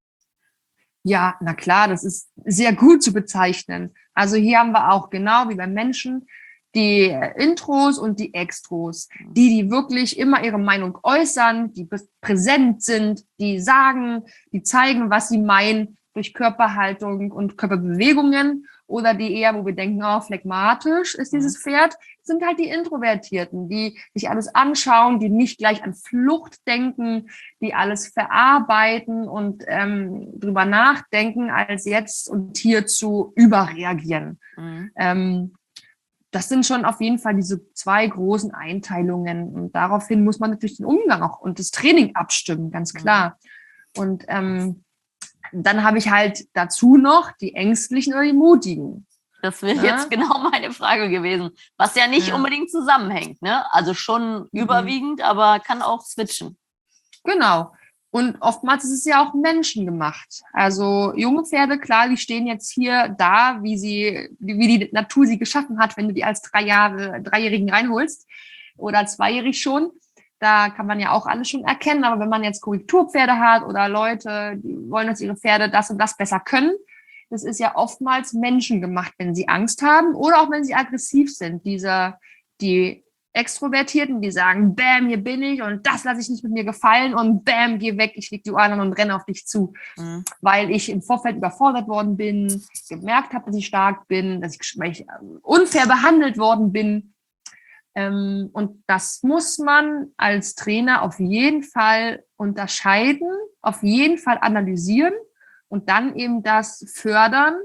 Ja, na klar, das ist sehr gut zu bezeichnen. Also hier haben wir auch genau wie beim Menschen die Intros und die Extros, die wirklich immer ihre Meinung äußern, die präsent sind, die sagen, die zeigen, was sie meinen durch Körperhaltung und Körperbewegungen, oder die eher, wo wir denken, oh, phlegmatisch ist dieses Pferd, sind halt die Introvertierten, die sich alles anschauen, die nicht gleich an Flucht denken, die alles verarbeiten und drüber nachdenken, als jetzt und hier zu überreagieren. Das sind schon auf jeden Fall diese 2 großen Einteilungen. Und daraufhin muss man natürlich den Umgang auch und das Training abstimmen, ganz klar. Und dann habe ich halt dazu noch die Ängstlichen oder die Mutigen. Das wäre jetzt genau meine Frage gewesen, was ja nicht unbedingt zusammenhängt, ne? Also schon überwiegend, aber kann auch switchen. Genau. Und oftmals ist es ja auch menschengemacht. Also junge Pferde, klar, die stehen jetzt hier da, wie die Natur sie geschaffen hat, wenn du die als 3-Jährigen reinholst oder 2-jährig schon. Da kann man ja auch alles schon erkennen. Aber wenn man jetzt Korrekturpferde hat oder Leute, die wollen, dass ihre Pferde das und das besser können, das ist ja oftmals menschengemacht, wenn sie Angst haben oder auch wenn sie aggressiv sind. Die Extrovertierten, die sagen, bam, hier bin ich und das lasse ich nicht mit mir gefallen und bam, geh weg, ich leg die Ohren an und renne auf dich zu. Weil ich im Vorfeld überfordert worden bin, gemerkt habe, dass ich stark bin, weil ich unfair behandelt worden bin. Und das muss man als Trainer auf jeden Fall unterscheiden, auf jeden Fall analysieren und dann eben das fördern,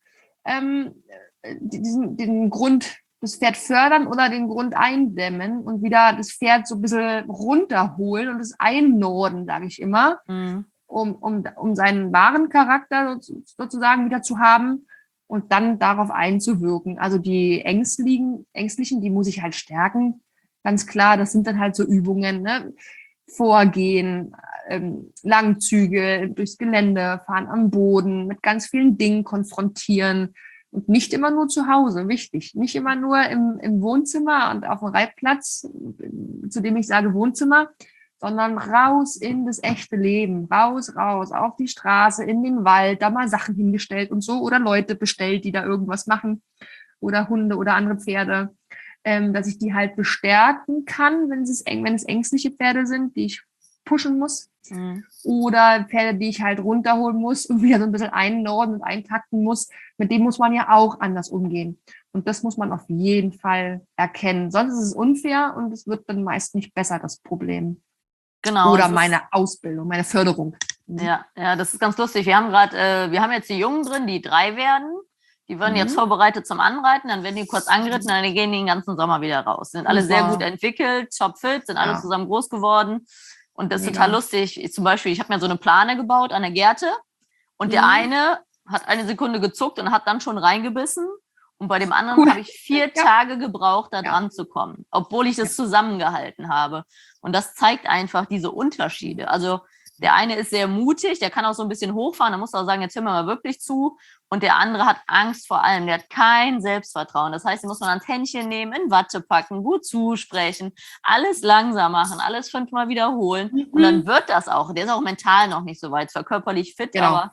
das Pferd fördern oder den Grund eindämmen und wieder das Pferd so ein bisschen runterholen und es einnorden, sage ich immer, um seinen wahren Charakter sozusagen wieder zu haben und dann darauf einzuwirken. Also die Ängstlichen, die muss ich halt stärken, ganz klar. Das sind dann halt so Übungen, ne? Vorgehen, Langzüge durchs Gelände, fahren am Boden, mit ganz vielen Dingen konfrontieren und nicht immer nur zu Hause, wichtig. Nicht immer nur im Wohnzimmer und auf dem Reitplatz, zu dem ich sage Wohnzimmer, sondern raus in das echte Leben, raus, auf die Straße, in den Wald, da mal Sachen hingestellt und so oder Leute bestellt, die da irgendwas machen oder Hunde oder andere Pferde, dass ich die halt bestärken kann, wenn es ängstliche Pferde sind, die ich pushen muss oder Pferde, die ich halt runterholen muss und wieder so ein bisschen einnorden und eintakten muss. Mit dem muss man ja auch anders umgehen. Und das muss man auf jeden Fall erkennen. Sonst ist es unfair und es wird dann meist nicht besser, das Problem. Genau. Oder meine Ausbildung, meine Förderung. Ja, das ist ganz lustig. Wir haben jetzt die Jungen drin, die 3 werden. Die werden jetzt vorbereitet zum Anreiten, dann werden die kurz angeritten, dann gehen die den ganzen Sommer wieder raus. Sind alle sehr gut entwickelt, topfit, sind alle zusammen groß geworden. Und das ist total lustig. Ich habe mir so eine Plane gebaut an der Gerte und der eine hat eine Sekunde gezuckt und hat dann schon reingebissen. Und bei dem anderen habe ich 4 Tage gebraucht, da dran zu kommen, obwohl ich das zusammengehalten habe. Und das zeigt einfach diese Unterschiede. Also der eine ist sehr mutig, der kann auch so ein bisschen hochfahren, da muss auch sagen, jetzt hören wir mal wirklich zu. Und der andere hat Angst vor allem, der hat kein Selbstvertrauen. Das heißt, den muss man ans Händchen nehmen, in Watte packen, gut zusprechen, alles langsam machen, alles 5-mal wiederholen. Und dann wird das auch. Der ist auch mental noch nicht so weit, zwar körperlich fit, aber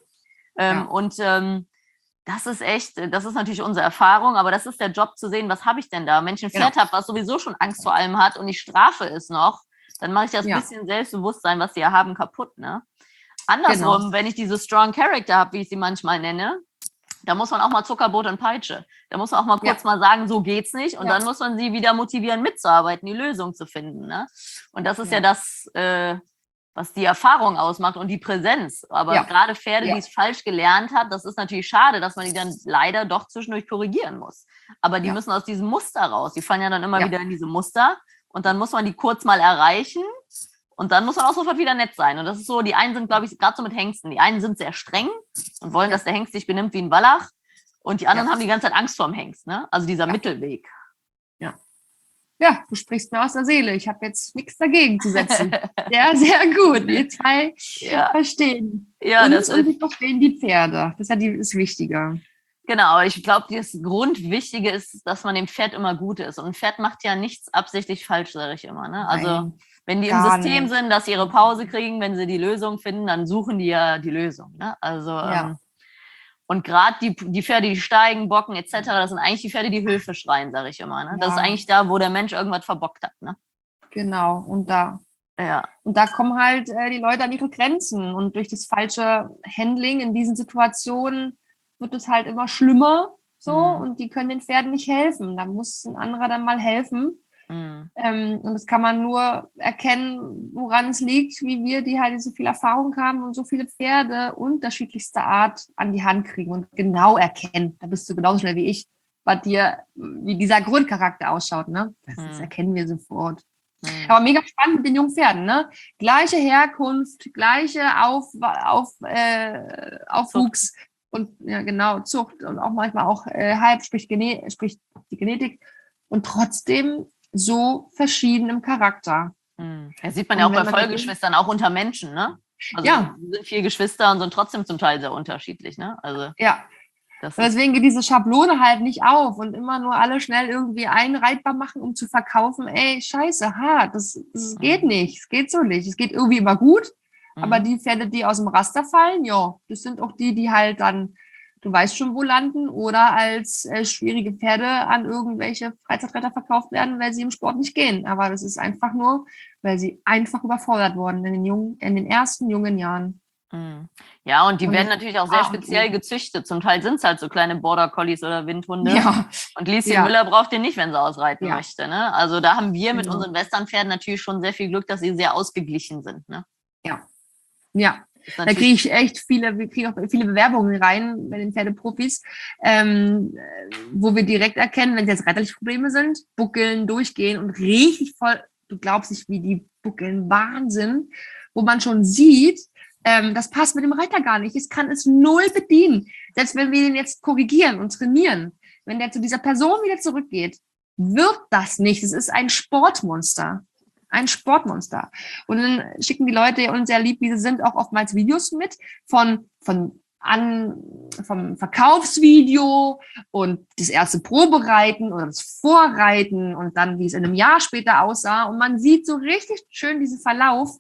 das ist natürlich unsere Erfahrung, aber das ist der Job zu sehen, was habe ich denn da? Wenn ich ein Pferd habe, was sowieso schon Angst vor allem hat und ich strafe es noch, dann mache ich das bisschen Selbstbewusstsein, was sie ja haben, kaputt, ne? Andersrum, wenn ich diese Strong Character habe, wie ich sie manchmal nenne, da muss man auch mal Zuckerbrot und Peitsche. Da muss man auch mal kurz mal sagen, so geht's nicht. Und dann muss man sie wieder motivieren, mitzuarbeiten, die Lösung zu finden, ne? Und das ist ja das, was die Erfahrung ausmacht und die Präsenz. Aber gerade Pferde, die es falsch gelernt haben, das ist natürlich schade, dass man die dann leider doch zwischendurch korrigieren muss. Aber die müssen aus diesem Muster raus. Die fallen ja dann immer wieder in diese Muster. Und dann muss man die kurz mal erreichen und dann muss man auch sofort wieder nett sein. Und das ist so, die einen sind, glaube ich, gerade so mit Hengsten, die einen sind sehr streng und wollen, dass der Hengst sich benimmt wie ein Wallach und die anderen haben die ganze Zeit Angst vorm Hengst, ne? Also dieser Mittelweg. Ja, du sprichst mir aus der Seele. Ich habe jetzt nichts dagegen zu setzen. Sehr, sehr gut. Wir 2 verstehen. Ja, und wir verstehen die Pferde. Das ist ja das Wichtige. Genau, ich glaube, das Grundwichtige ist, dass man dem Pferd immer gut ist. Und ein Pferd macht ja nichts absichtlich falsch, sage ich immer. Ne? Also wenn die im System sind, dass sie ihre Pause kriegen, wenn sie die Lösung finden, dann suchen die ja die Lösung. Ne? Also Und gerade die Pferde, die steigen, bocken etc., das sind eigentlich die Pferde, die Hilfe schreien, sage ich immer. Ne? Ja. Das ist eigentlich da, wo der Mensch irgendwas verbockt hat. Ne? Genau, und da kommen halt die Leute an ihre Grenzen. Und durch das falsche Handling in diesen Situationen wird es halt immer schlimmer. Und die können den Pferden nicht helfen. Da muss ein anderer dann mal helfen. Und das kann man nur erkennen, woran es liegt, wie wir, die halt so viel Erfahrung haben und so viele Pferde unterschiedlichster Art an die Hand kriegen und genau erkennen. Da bist du genauso schnell wie ich, bei dir, wie dieser Grundcharakter ausschaut. Ne? Das erkennen wir sofort. Aber mega spannend mit den jungen Pferden. Ne? Gleiche Herkunft, gleiche Aufwuchs und Zucht und auch manchmal auch sprich die Genetik und trotzdem so verschieden im Charakter. Das sieht man ja auch bei Vollgeschwistern, auch unter Menschen, ne? Also wir sind 4 Geschwister und sind trotzdem zum Teil sehr unterschiedlich, ne? Also deswegen geht diese Schablone halt nicht auf und immer nur alle schnell irgendwie einreitbar machen, um zu verkaufen. Ey, scheiße, hart, das geht nicht, es geht so nicht. Es geht irgendwie immer gut, aber die Pferde, die aus dem Raster fallen, das sind auch die halt dann, du weißt schon, wo landen oder als schwierige Pferde an irgendwelche Freizeitreiter verkauft werden, weil sie im Sport nicht gehen. Aber das ist einfach nur, weil sie einfach überfordert wurden in den ersten jungen Jahren. Ja, und die werden natürlich auch sehr speziell gezüchtet. Zum Teil sind es halt so kleine Border Collies oder Windhunde. Ja. Und Lieschen Müller braucht den nicht, wenn sie ausreiten möchte. Ne? Also da haben wir mit unseren Westernpferden natürlich schon sehr viel Glück, dass sie sehr ausgeglichen sind. Ne? Ja. Da kriege ich echt viele Bewerbungen rein bei den Pferdeprofis, wo wir direkt erkennen, wenn es jetzt reiterliche Probleme sind, buckeln, durchgehen und richtig voll, du glaubst nicht, wie die buckeln, Wahnsinn, wo man schon sieht, das passt mit dem Reiter gar nicht. Es kann es null bedienen. Selbst wenn wir den jetzt korrigieren und trainieren, wenn der zu dieser Person wieder zurückgeht, wird das nicht. Es ist ein Sportmonster. Ein Sportmonster. Und dann schicken die Leute uns sehr lieb, wie sie sind, auch oftmals Videos mit vom Verkaufsvideo und das erste Probereiten oder das Vorreiten und dann, wie es in einem Jahr später aussah. Und man sieht so richtig schön diesen Verlauf,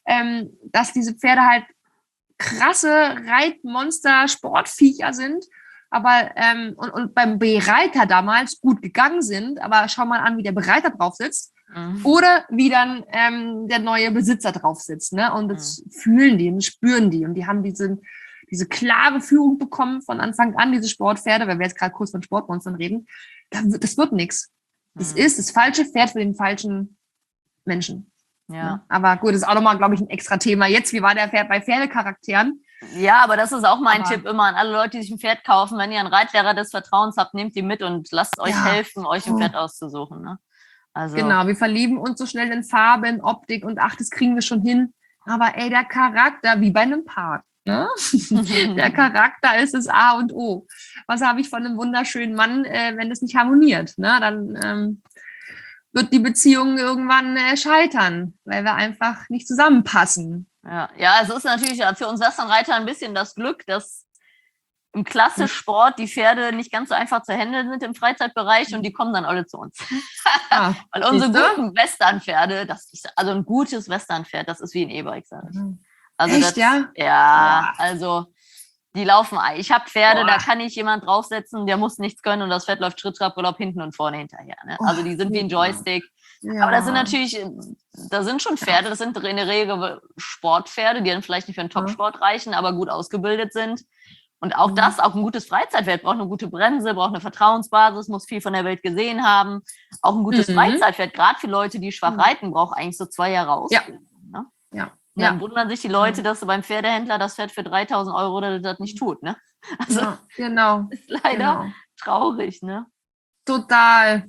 dass diese Pferde halt krasse Reitmonster, Sportviecher sind, aber und beim Bereiter damals gut gegangen sind, aber schau mal an, wie der Bereiter drauf sitzt. Oder wie dann der neue Besitzer drauf sitzt. Ne? Und das fühlen die und spüren die. Und die haben diese klare Führung bekommen von Anfang an, diese Sportpferde, weil wir jetzt gerade kurz von Sportmonstern reden. Das wird nichts. Das ist das falsche Pferd für den falschen Menschen. Ja. Ne? Aber gut, das ist auch nochmal, glaube ich, ein extra Thema. Jetzt, wie war der Pferd bei Pferdecharakteren? Ja, aber das ist auch mein Tipp immer an alle Leute, die sich ein Pferd kaufen. Wenn ihr einen Reitlehrer des Vertrauens habt, nehmt die mit und lasst euch helfen, euch ein Pferd auszusuchen. Ne? Also. Genau, wir verlieben uns so schnell in Farbe, in Optik und das kriegen wir schon hin. Aber der Charakter, wie bei einem Paar, ne? Der Charakter ist das A und O. Was habe ich von einem wunderschönen Mann, wenn es nicht harmoniert? Ne? Dann wird die Beziehung irgendwann scheitern, weil wir einfach nicht zusammenpassen. Ja, es ist natürlich für uns Westernreiter ein bisschen das Glück, dass im Klassensport die Pferde nicht ganz so einfach zu handeln sind im Freizeitbereich und die kommen dann alle zu uns. Weil unsere guten Westernpferde, also ein gutes Westernpferd, das ist wie ein E-Bike, sage ich. Also echt, ja, also die laufen. Ich habe Pferde, da kann ich jemand draufsetzen, der muss nichts können und das Pferd läuft Schritt, Trab, Galopp hinten und vorne hinterher. Ne? Also die sind wie ein Joystick. Ja. Aber da sind schon Pferde, das sind in der Regel Sportpferde, die dann vielleicht nicht für einen Topsport reichen, aber gut ausgebildet sind. Und auch auch ein gutes Freizeitpferd braucht eine gute Bremse, braucht eine Vertrauensbasis, muss viel von der Welt gesehen haben. Auch ein gutes Freizeitpferd, gerade für Leute, die schwach reiten, braucht eigentlich so 2 Jahre Ausbildung. Ne? Ja. Und dann wundern sich die Leute, dass beim Pferdehändler das Pferd für 3.000 € das nicht tut. Ne? Also genau. Ist leider traurig. Ne? Total.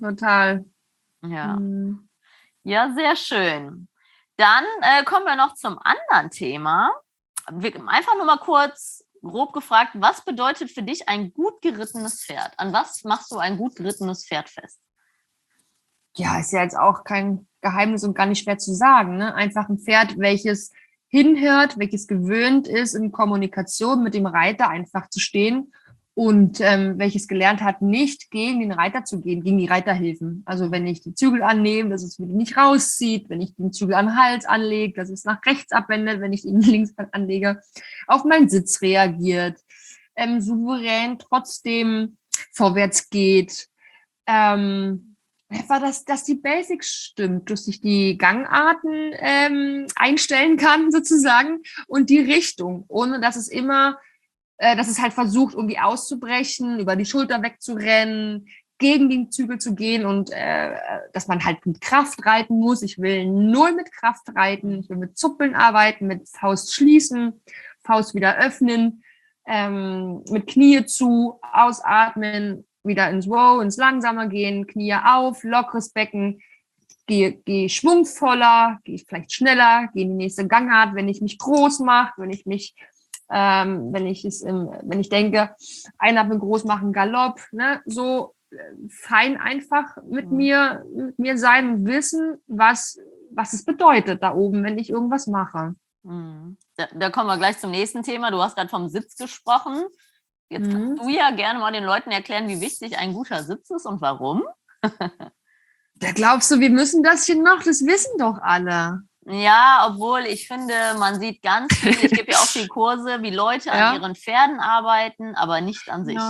Ja. Ja, sehr schön. Dann kommen wir noch zum anderen Thema. Einfach nur mal kurz grob gefragt, was bedeutet für dich ein gut gerittenes Pferd? An was machst du ein gut gerittenes Pferd fest? Ja, ist ja jetzt auch kein Geheimnis und gar nicht schwer zu sagen. Ne? Einfach ein Pferd, welches hinhört, welches gewöhnt ist, in Kommunikation mit dem Reiter einfach zu stehen und welches gelernt hat, nicht gegen den Reiter zu gehen, gegen die Reiterhilfen. Also wenn ich die Zügel annehme, dass es mir nicht rauszieht, wenn ich den Zügel am Hals anlege, dass es nach rechts abwendet, wenn ich ihn links anlege, auf meinen Sitz reagiert, souverän trotzdem vorwärts geht. Einfach, dass die Basics stimmt, dass ich die Gangarten einstellen kann sozusagen und die Richtung, ohne dass dass es halt versucht, irgendwie auszubrechen, über die Schulter wegzurennen, gegen den Zügel zu gehen und dass man halt mit Kraft reiten muss. Ich will null mit Kraft reiten, ich will mit Zuppeln arbeiten, mit Faust schließen, Faust wieder öffnen, mit Knie zu, ausatmen, wieder ins Row, ins Langsamer gehen, Knie auf, lockeres Becken, gehe schwungvoller, gehe vielleicht schneller, gehe in die nächste Gangart, wenn ich mich groß mache, wenn ich denke, Einatmen groß machen, Galopp, ne, so fein einfach mit mir sein und wissen, was es bedeutet da oben, wenn ich irgendwas mache. Da kommen wir gleich zum nächsten Thema. Du hast gerade vom Sitz gesprochen. Jetzt kannst du ja gerne mal den Leuten erklären, wie wichtig ein guter Sitz ist und warum. Da glaubst du, wir müssen das hier noch? Das wissen doch alle. Ja, obwohl ich finde, man sieht ganz viel, ich gebe ja auch viel Kurse, wie Leute an ihren Pferden arbeiten, aber nicht an sich.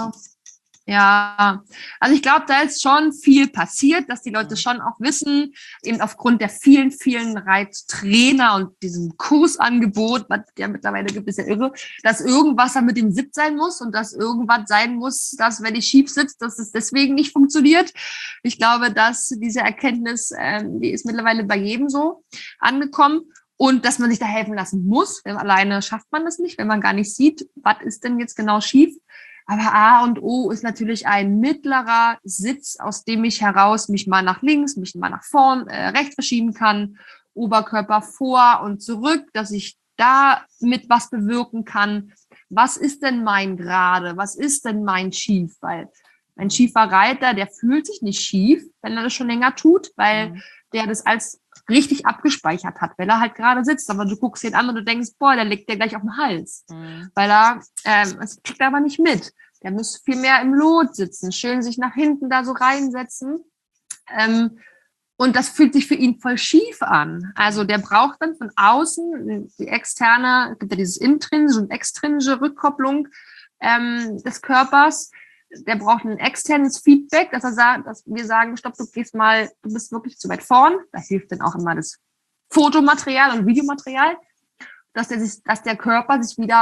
Ja, also ich glaube, da ist schon viel passiert, dass die Leute schon auch wissen, eben aufgrund der vielen, vielen Reittrainer und diesem Kursangebot, was ja mittlerweile gibt, ist ja irre, dass irgendwas da mit dem Sitz sein muss und dass irgendwas sein muss, dass, wenn ich schief sitze, dass es deswegen nicht funktioniert. Ich glaube, dass diese Erkenntnis, die ist mittlerweile bei jedem so angekommen. Und dass man sich da helfen lassen muss. Alleine schafft man das nicht, wenn man gar nicht sieht, was ist denn jetzt genau schief. Aber A und O ist natürlich ein mittlerer Sitz, aus dem ich heraus mich mal nach links, mich mal nach vorn, rechts verschieben kann, Oberkörper vor und zurück, dass ich da mit was bewirken kann. Was ist denn mein Gerade? Was ist denn mein Schief? Weil ein schiefer Reiter, der fühlt sich nicht schief, wenn er das schon länger tut, weil der das als richtig abgespeichert hat, weil er halt gerade sitzt. Aber du guckst ihn an und du denkst, boah, der liegt dir gleich auf dem Hals. Weil das kriegt er aber nicht mit. Der muss viel mehr im Lot sitzen, schön sich nach hinten da so reinsetzen. Und das fühlt sich für ihn voll schief an. Also der braucht dann von außen die externe, gibt ja dieses intrinsische und extrinsische Rückkopplung des Körpers. Der braucht ein externes Feedback, dass wir sagen, stopp, du bist wirklich zu weit vorn. Da hilft dann auch immer das Fotomaterial und Videomaterial, dass der Körper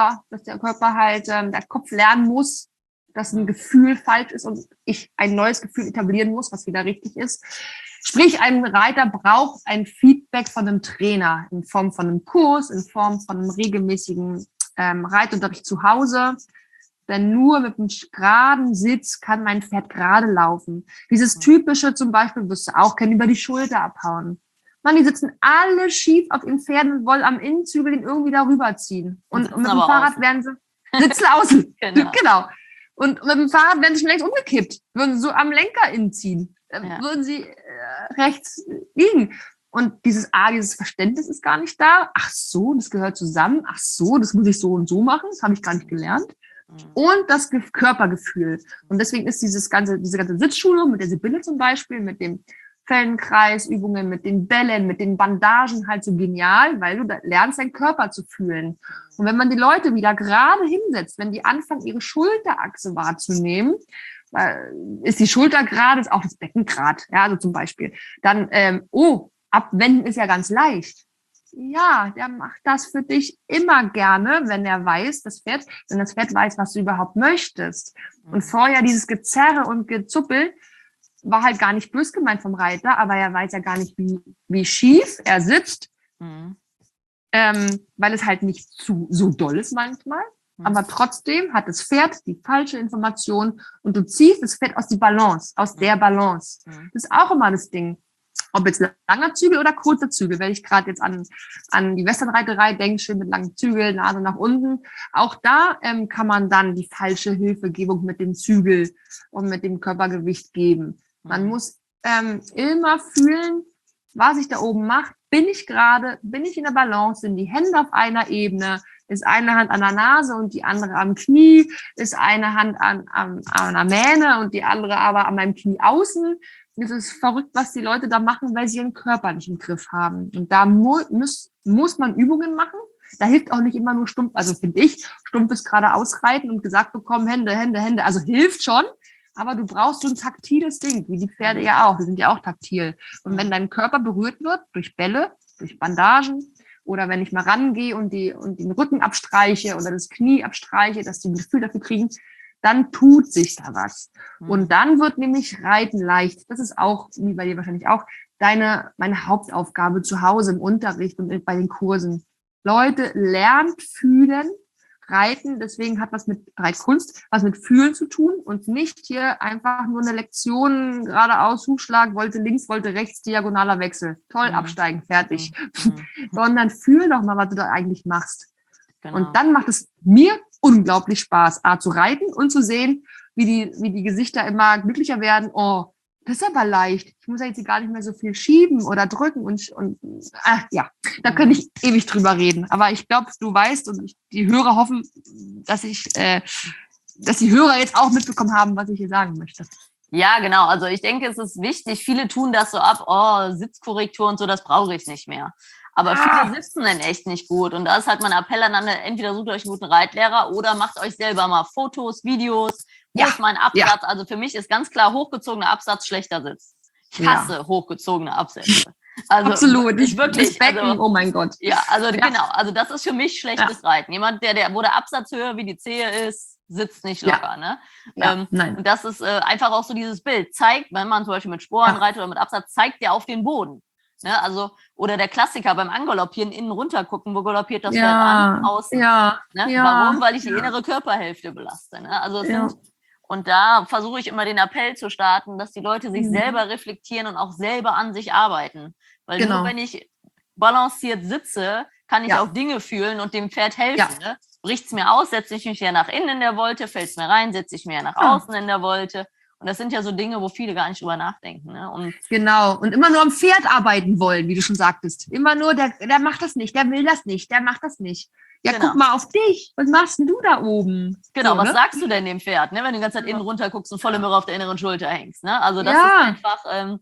halt, der Kopf lernen muss, dass ein Gefühl falsch ist und ich ein neues Gefühl etablieren muss, was wieder richtig ist. Sprich, ein Reiter braucht ein Feedback von einem Trainer in Form von einem Kurs, in Form von einem regelmäßigen Reitunterricht zu Hause. Denn nur mit einem geraden Sitz kann mein Pferd gerade laufen. Dieses typische zum Beispiel, wirst du auch kennen, über die Schulter abhauen. Mann, die sitzen alle schief auf ihren Pferden und wollen am Innenzügel den irgendwie darüber ziehen. Und mit dem Fahrrad werden sie sitzen außen. Genau. Und mit dem Fahrrad werden sie schon längst umgekippt. Würden sie so am Lenker innen ziehen. Würden sie rechts liegen. Und dieses Verständnis ist gar nicht da. Ach so, das gehört zusammen. Ach so, das muss ich so und so machen. Das habe ich gar nicht gelernt. Und das Körpergefühl. Und deswegen ist diese ganze Sitzschulung mit der Sibylle zum Beispiel, mit dem Feldenkreisübungen, mit den Bällen, mit den Bandagen halt so genial, weil du da lernst, deinen Körper zu fühlen. Und wenn man die Leute wieder gerade hinsetzt, wenn die anfangen, ihre Schulterachse wahrzunehmen, ist die Schulter gerade, ist auch das Becken gerade, ja, also zum Beispiel, dann, abwenden ist ja ganz leicht. Ja, der macht das für dich immer gerne, wenn das Pferd weiß, was du überhaupt möchtest. Und vorher dieses Gezerre und Gezuppel war halt gar nicht bös gemeint vom Reiter, aber er weiß ja gar nicht, wie schief er sitzt, weil es halt nicht so doll ist manchmal. Aber trotzdem hat das Pferd die falsche Information und du ziehst das Pferd aus der Balance. Das ist auch immer das Ding. Ob jetzt langer Zügel oder kurzer Zügel, wenn ich gerade jetzt an die Westernreiterei denke, schön mit langen Zügeln, Nase nach unten. Auch da kann man dann die falsche Hilfegebung mit dem Zügel und mit dem Körpergewicht geben. Man muss immer fühlen, was ich da oben mache. Bin ich in der Balance, sind die Hände auf einer Ebene, ist eine Hand an der Nase und die andere am Knie, ist eine Hand an der Mähne und die andere aber an meinem Knie außen. Es ist verrückt, was die Leute da machen, weil sie ihren Körper nicht im Griff haben. Und da muss man Übungen machen. Da hilft auch nicht immer nur stumpf, also finde ich, stumpfes geradeaus reiten und gesagt bekommen, Hände, Hände, Hände. Also hilft schon, aber du brauchst so ein taktiles Ding, wie die Pferde ja auch. Die sind ja auch taktil. Und wenn dein Körper berührt wird durch Bälle, durch Bandagen oder wenn ich mal rangehe und den Rücken abstreiche oder das Knie abstreiche, dass die ein Gefühl dafür kriegen, dann tut sich da was. Und dann wird nämlich Reiten leicht. Das ist auch, wie bei dir wahrscheinlich auch, meine Hauptaufgabe zu Hause im Unterricht und bei den Kursen. Leute, lernt fühlen, reiten, deswegen hat was mit Reitkunst, was mit Fühlen zu tun und nicht hier einfach nur eine Lektion, geradeaus, Hufschlag, wollte links, wollte rechts, diagonaler Wechsel. Toll, absteigen, fertig. Sondern fühl doch mal, was du da eigentlich machst. Genau. Und dann macht es mir unglaublich Spaß, zu reiten und zu sehen, wie die Gesichter immer glücklicher werden. Oh, das ist aber leicht. Ich muss ja jetzt gar nicht mehr so viel schieben oder drücken ja, da könnte ich ewig drüber reden. Aber ich glaube, du weißt und die Hörer hoffen, dass die Hörer jetzt auch mitbekommen haben, was ich hier sagen möchte. Ja, genau. Also ich denke, es ist wichtig. Viele tun das so ab, Sitzkorrektur und so, das brauche ich nicht mehr. Aber viele sitzen dann echt nicht gut. Und da ist halt mein Appell an alle, entweder sucht euch einen guten Reitlehrer oder macht euch selber mal Fotos, Videos. Wo ist mein Absatz? Ja. Also für mich ist ganz klar hochgezogener Absatz, schlechter Sitz. Ich hasse hochgezogene Absätze. Also absolut. Ich wirklich. Das Becken, also, oh mein Gott. Ja, also genau. Also das ist für mich schlechtes Reiten. Jemand, wo der Absatz höher wie die Zehe ist, sitzt nicht locker. Ne? Nein. Und das ist einfach auch so dieses Bild. Zeigt, wenn man zum Beispiel mit Sporen reitet oder mit Absatz, zeigt der auf den Boden. Ne? Also, oder der Klassiker beim Angaloppieren, innen runter gucken, wo galoppiert das Pferd an, außen. Ne? Warum? Weil ich die innere Körperhälfte belaste. Ne? Also und da versuche ich immer den Appell zu starten, dass die Leute sich selber reflektieren und auch selber an sich arbeiten. Weil nur wenn ich balanciert sitze, kann ich auch Dinge fühlen und dem Pferd helfen. Ne? Bricht es mir aus, setze ich mich ja nach innen in der Wolte, fällt es mir rein, setze ich mir ja nach außen in der Wolte. Und das sind ja so Dinge, wo viele gar nicht drüber nachdenken. Ne? Und und immer nur am Pferd arbeiten wollen, wie du schon sagtest. Immer nur, der macht das nicht, der will das nicht, der macht das nicht. Ja, guck mal auf dich. Was machst denn du da oben? Genau, so, was sagst du denn dem Pferd, ne? Wenn du die ganze Zeit innen runter guckst und volle Möhre auf der inneren Schulter hängst? Ne? Also das ist einfach,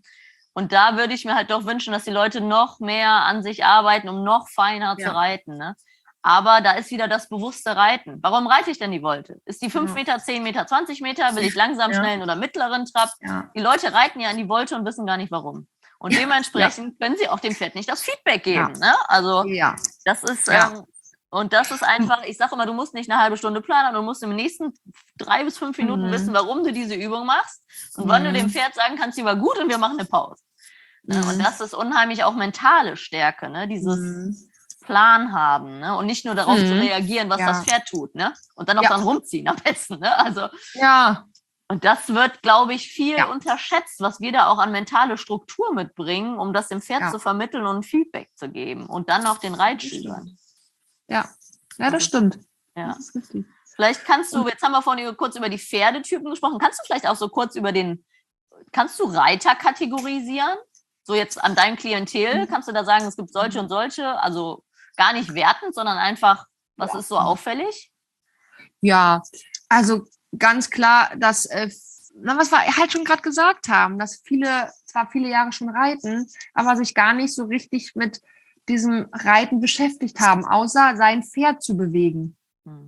und da würde ich mir halt doch wünschen, dass die Leute noch mehr an sich arbeiten, um noch feiner zu reiten. Ne? Aber da ist wieder das bewusste Reiten. Warum reite ich denn die Wolte? Ist die 5 Meter, 10 Meter, 20 Meter? Will ich langsam, schnellen oder mittleren Trab? Die Leute reiten ja an die Wolte und wissen gar nicht, warum. Und dementsprechend können sie auch dem Pferd nicht das Feedback geben. Ne? Also das ist... und das ist einfach, ich sage immer, du musst nicht eine halbe Stunde planen, du musst in den nächsten 3 bis 5 Minuten wissen, warum du diese Übung machst und wann du dem Pferd sagen kannst, die war gut und wir machen eine Pause. Und das ist unheimlich auch mentale Stärke, ne? Dieses Plan haben, ne? Und nicht nur darauf zu reagieren, was das Pferd tut, ne? Und dann auch dann rumziehen am besten, ne? Also, und das wird, glaube ich, viel unterschätzt, was wir da auch an mentale Struktur mitbringen, um das dem Pferd zu vermitteln und Feedback zu geben und dann noch den Reitschülern. Ja, das stimmt. Ja. Das ist richtig. Vielleicht kannst du, jetzt haben wir vorhin kurz über die Pferdetypen gesprochen, kannst du vielleicht auch so kurz kannst du Reiter kategorisieren? So jetzt an deinem Klientel, kannst du da sagen, es gibt solche und solche, also gar nicht wertend, sondern einfach, was ist so auffällig? Ja, also ganz klar, dass, was wir halt schon gerade gesagt haben, dass viele zwar viele Jahre schon reiten, aber sich gar nicht so richtig mit diesem Reiten beschäftigt haben, außer sein Pferd zu bewegen.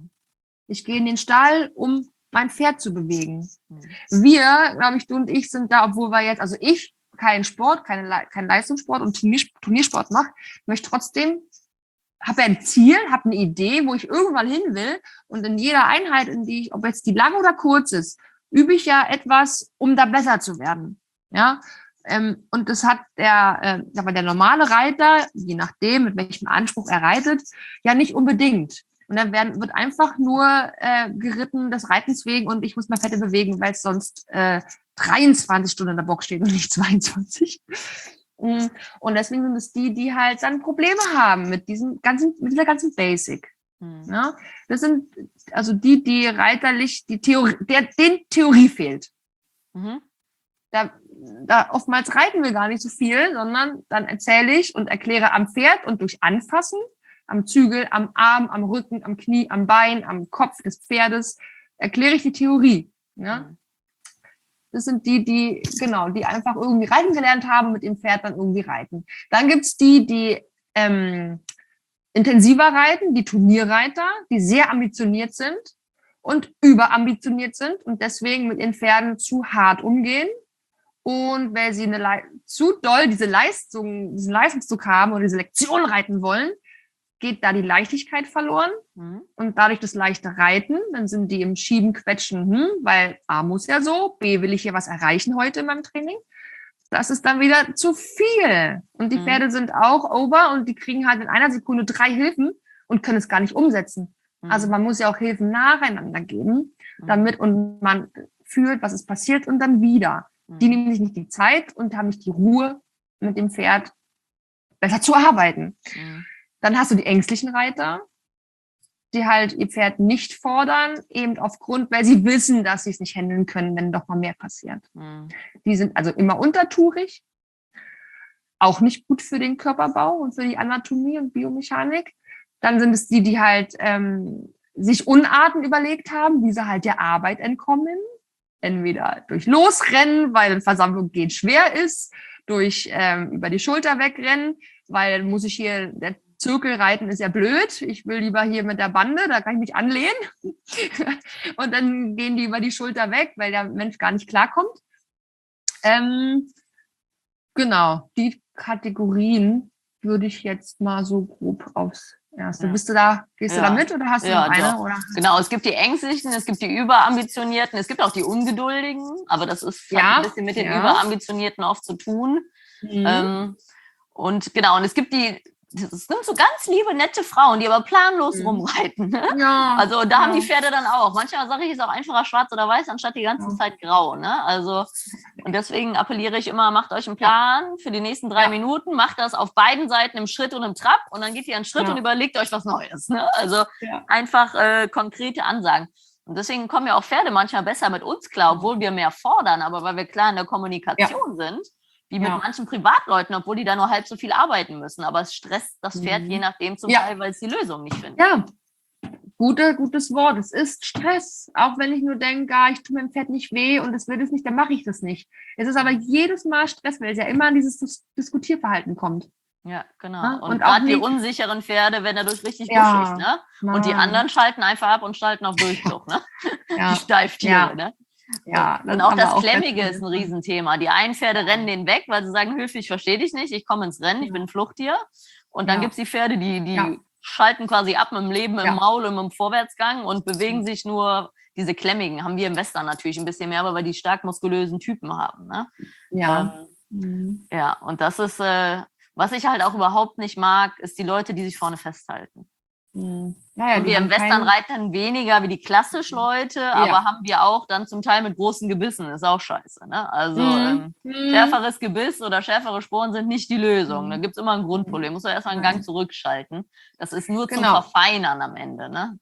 Ich gehe in den Stall, um mein Pferd zu bewegen. Wir, glaube ich, du und ich sind da, obwohl wir jetzt, also ich keinen Sport, keinen Leistungssport und Turniersport mache, möchte trotzdem, habe ein Ziel, habe eine Idee, wo ich irgendwann hin will und in jeder Einheit, in die ich, ob jetzt die lang oder kurz ist, übe ich ja etwas, um da besser zu werden. Ja, und das hat der normale Reiter, je nachdem, mit welchem Anspruch er reitet, ja nicht unbedingt. Und dann wird einfach nur geritten des Reitens wegen und ich muss mein Pferd bewegen, weil es sonst 23 Stunden in der Box steht und nicht 22. Und deswegen sind es die halt dann Probleme haben mit dieser ganzen Basic. Ja? Das sind also die reiterlich den Theorie fehlt. Da oftmals reiten wir gar nicht so viel, sondern dann erzähle ich und erkläre am Pferd und durch Anfassen, am Zügel, am Arm, am Rücken, am Knie, am Bein, am Kopf des Pferdes, erkläre ich die Theorie. Ja? Das sind die einfach irgendwie reiten gelernt haben, mit dem Pferd dann irgendwie reiten. Dann gibt's die in intensiver reiten, die Turnierreiter, die sehr ambitioniert sind und überambitioniert sind und deswegen mit ihren Pferden zu hart umgehen. Und wenn sie zu doll diesen Leistungsdruck haben oder diese Lektion reiten wollen, geht da die Leichtigkeit verloren. Und dadurch das leichte Reiten, dann sind die im Schieben, Quetschen, weil A muss ja so, B will ich hier was erreichen heute in meinem Training. Das ist dann wieder zu viel. Und die Pferde sind auch over und die kriegen halt in einer Sekunde 3 Hilfen und können es gar nicht umsetzen. Also man muss ja auch Hilfen nacheinander geben, damit und man fühlt, was ist passiert und dann wieder. Die nehmen sich nicht die Zeit und haben nicht die Ruhe, mit dem Pferd besser zu arbeiten. Dann hast du die ängstlichen Reiter, die halt ihr Pferd nicht fordern, eben aufgrund, weil sie wissen, dass sie es nicht handeln können, wenn doch mal mehr passiert. Die sind also immer untertourig, auch nicht gut für den Körperbau und für die Anatomie und Biomechanik. Dann sind es die, die halt sich Unarten überlegt haben, wie sie halt der Arbeit entkommen. Entweder durch Losrennen, weil eine Versammlung gehen schwer ist, durch über die Schulter wegrennen, weil dann muss ich hier, der Zirkel reiten ist ja blöd, ich will lieber hier mit der Bande, da kann ich mich anlehnen. Und dann gehen die über die Schulter weg, weil der Mensch gar nicht klarkommt. Genau, die Kategorien würde ich jetzt mal so grob aufs Erste. Gehst du da mit oder hast du noch eine? Oder? Genau, es gibt die Ängstlichen, es gibt die Überambitionierten, es gibt auch die Ungeduldigen, aber das ist ein bisschen mit den Überambitionierten oft zu tun. Und genau, und es gibt es sind so ganz liebe, nette Frauen, die aber planlos rumreiten. Ne? Ja, also da haben die Pferde dann auch. Manchmal sage ich, ist auch einfacher schwarz oder weiß, anstatt die ganze Zeit grau. Ne? Also, und deswegen appelliere ich immer, macht euch einen Plan für die nächsten 3 Minuten, macht das auf beiden Seiten im Schritt und im Trab und dann geht ihr einen Schritt und überlegt euch was Neues. Ne? Also einfach konkrete Ansagen. Und deswegen kommen ja auch Pferde manchmal besser mit uns klar, obwohl wir mehr fordern, aber weil wir klar in der Kommunikation sind, wie mit manchen Privatleuten, obwohl die da nur halb so viel arbeiten müssen. Aber es stresst das Pferd je nachdem zum Teil, weil es die Lösung nicht findet. Ja, gutes Wort. Es ist Stress. Auch wenn ich nur denke, ich tue meinem Pferd nicht weh und es will es nicht, dann mache ich das nicht. Es ist aber jedes Mal Stress, weil es ja immer an dieses Diskutierverhalten kommt. Ja, genau. Ja? Und gerade die unsicheren Pferde werden dadurch richtig buschig. Ne? Und die anderen schalten einfach ab und schalten auf Durchzug. Ne? Die Steiftiere. Ne? Ja, und auch das Klemmige ist ein Riesenthema. Die einen Pferde rennen den weg, weil sie sagen, Hilfe, ich verstehe dich nicht, ich komme ins Rennen, ich bin ein Fluchttier. Und dann gibt es die Pferde, die schalten quasi ab mit dem Leben im Maul und im Vorwärtsgang und bewegen sich nur, diese Klemmigen haben wir im Western natürlich ein bisschen mehr, weil wir die stark muskulösen Typen haben. Ne? Ja, und das ist, was ich halt auch überhaupt nicht mag, ist die Leute, die sich vorne festhalten. Ja, und wir im Western reiten weniger wie die klassisch Leute, aber haben wir auch dann zum Teil mit großen Gebissen, ist auch scheiße. Ne? Also schärferes Gebiss oder schärfere Sporen sind nicht die Lösung. Da gibt es immer ein Grundproblem. Muss man erstmal einen Gang zurückschalten. Das ist nur zum Verfeinern am Ende. Ne?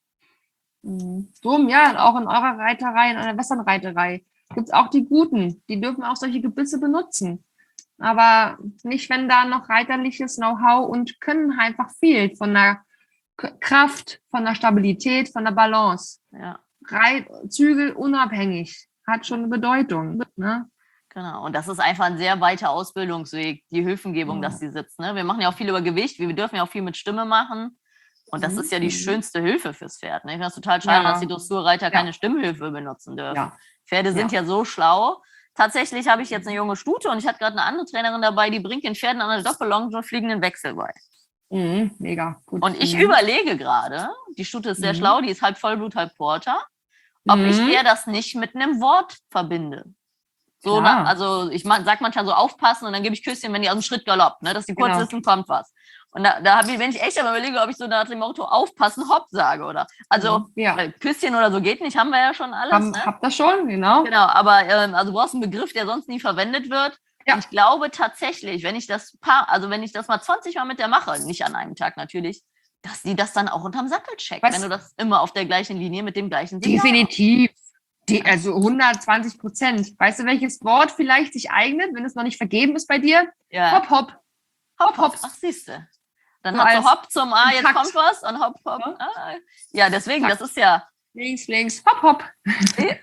Drum, ja, und auch in eurer Reiterei, in einer Westernreiterei gibt es auch die Guten. Die dürfen auch solche Gebisse benutzen. Aber nicht, wenn da noch reiterliches Know-how und Können einfach fehlt von der Kraft, von der Stabilität, von der Balance. Ja. Zügel unabhängig, hat schon eine Bedeutung. Ne? Genau, und das ist einfach ein sehr weiter Ausbildungsweg, die Hilfengebung, dass die sitzt. Ne? Wir machen ja auch viel über Gewicht, wir dürfen ja auch viel mit Stimme machen. Und das ist ja die schönste Hilfe fürs Pferd. Ne? Ich finde das total schade, dass die Dressurreiter keine Stimmhilfe benutzen dürfen. Ja. Pferde sind ja so schlau. Tatsächlich habe ich jetzt eine junge Stute und ich hatte gerade eine andere Trainerin dabei, die bringt den Pferden an eine Doppellonge fliegenden Wechsel bei. Mega gut. Und ich überlege gerade, die Stute ist sehr schlau, die ist halb Vollblut, halb Porter, ob ich ihr das nicht mit einem Wort verbinde. So, also ich sag manchmal so aufpassen und dann gebe ich Küsschen, wenn die aus dem Schritt galoppt, ne, dass die kurz wissen, kommt was. Und da habe ich, wenn ich echt aber überlege, ob ich so nach dem Motto aufpassen, hopp sage, oder? Also Küsschen oder so geht nicht, haben wir ja schon alles. Habt das schon, genau. Genau, aber also du brauchst einen Begriff, der sonst nie verwendet wird. Ja. Und ich glaube tatsächlich, wenn ich das mal 20 Mal mit der mache, nicht an einem Tag natürlich, dass die das dann auch unterm Sattel checkt, wenn du das immer auf der gleichen Linie mit dem gleichen Signal definitiv. Also 120%. Weißt du, welches Wort vielleicht sich eignet, wenn es noch nicht vergeben ist bei dir? Ja. Hopp, hopp. Hopp, hopp. Ach, siehst du. Dann so hat so Hopp zum jetzt kommt was und Hopp, Hopp. Ja, deswegen, Takt. Das ist ja... Links, hopp, hopp.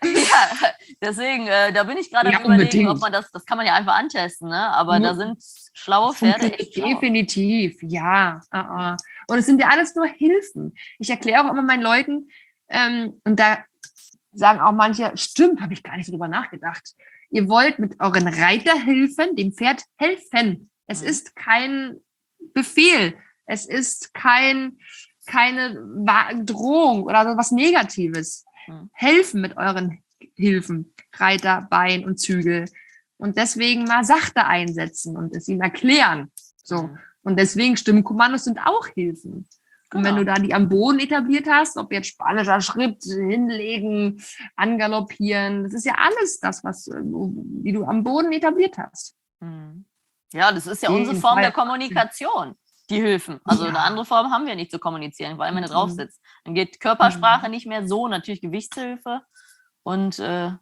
Ja, deswegen, da bin ich gerade am Überlegen, ob man das kann man ja einfach antesten, ne? Aber da sind Schlaue Pferde, echt schlau. Definitiv, ja. Und es sind ja alles nur Hilfen. Ich erkläre auch immer meinen Leuten, und da sagen auch manche, stimmt, habe ich gar nicht so drüber nachgedacht. Ihr wollt mit euren Reiterhilfen dem Pferd helfen. Es ist kein Befehl. Es ist keine Drohung oder so was Negatives. Helfen mit euren Hilfen. Reiter, Bein und Zügel. Und deswegen mal sachte einsetzen und es ihm erklären. So. Und deswegen Stimmkommandos sind auch Hilfen. Und wenn du da die am Boden etabliert hast, ob jetzt spanischer Schritt, hinlegen, angaloppieren, das ist ja alles das, wie du am Boden etabliert hast. Ja, das ist ja unsere Form der Kommunikation, die Hilfen. Also eine andere Form haben wir nicht zu kommunizieren, vor allem wenn du drauf sitzt. Dann geht Körpersprache nicht mehr so, natürlich Gewichtshilfe und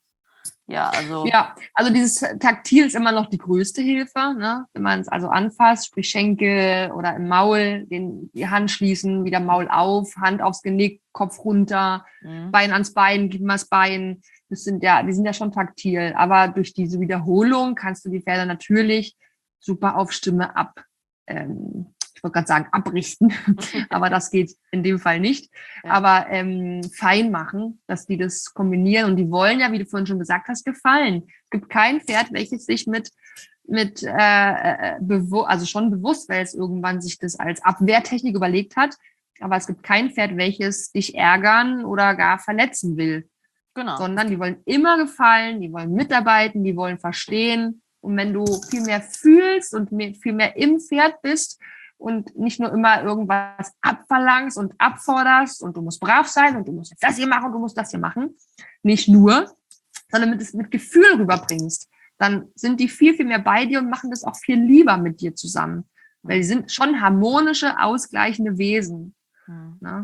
also dieses Taktil ist immer noch die größte Hilfe, ne? Wenn man es also anfasst, sprich Schenkel oder im Maul, die Hand schließen, wieder Maul auf, Hand aufs Genick, Kopf runter, Bein ans Bein, gib mal das Bein. Die sind ja schon taktil. Aber durch diese Wiederholung kannst du die Pferde natürlich super auf Stimme ich wollte gerade sagen, abrichten, aber das geht in dem Fall nicht. Ja. Aber fein machen, dass die das kombinieren. Und die wollen ja, wie du vorhin schon gesagt hast, gefallen. Es gibt kein Pferd, welches sich also schon bewusst, weil es irgendwann sich das als Abwehrtechnik überlegt hat, aber es gibt kein Pferd, welches dich ärgern oder gar verletzen will. Genau. Sondern die wollen immer gefallen, die wollen mitarbeiten, die wollen verstehen. Und wenn du viel mehr fühlst und viel mehr im Pferd bist, und nicht nur immer irgendwas abverlangst und abforderst und du musst brav sein und du musst jetzt das hier machen und du musst das hier machen. Nicht nur, sondern mit Gefühl rüberbringst. Dann sind die viel, viel mehr bei dir und machen das auch viel lieber mit dir zusammen. Weil die sind schon harmonische, ausgleichende Wesen. Ne?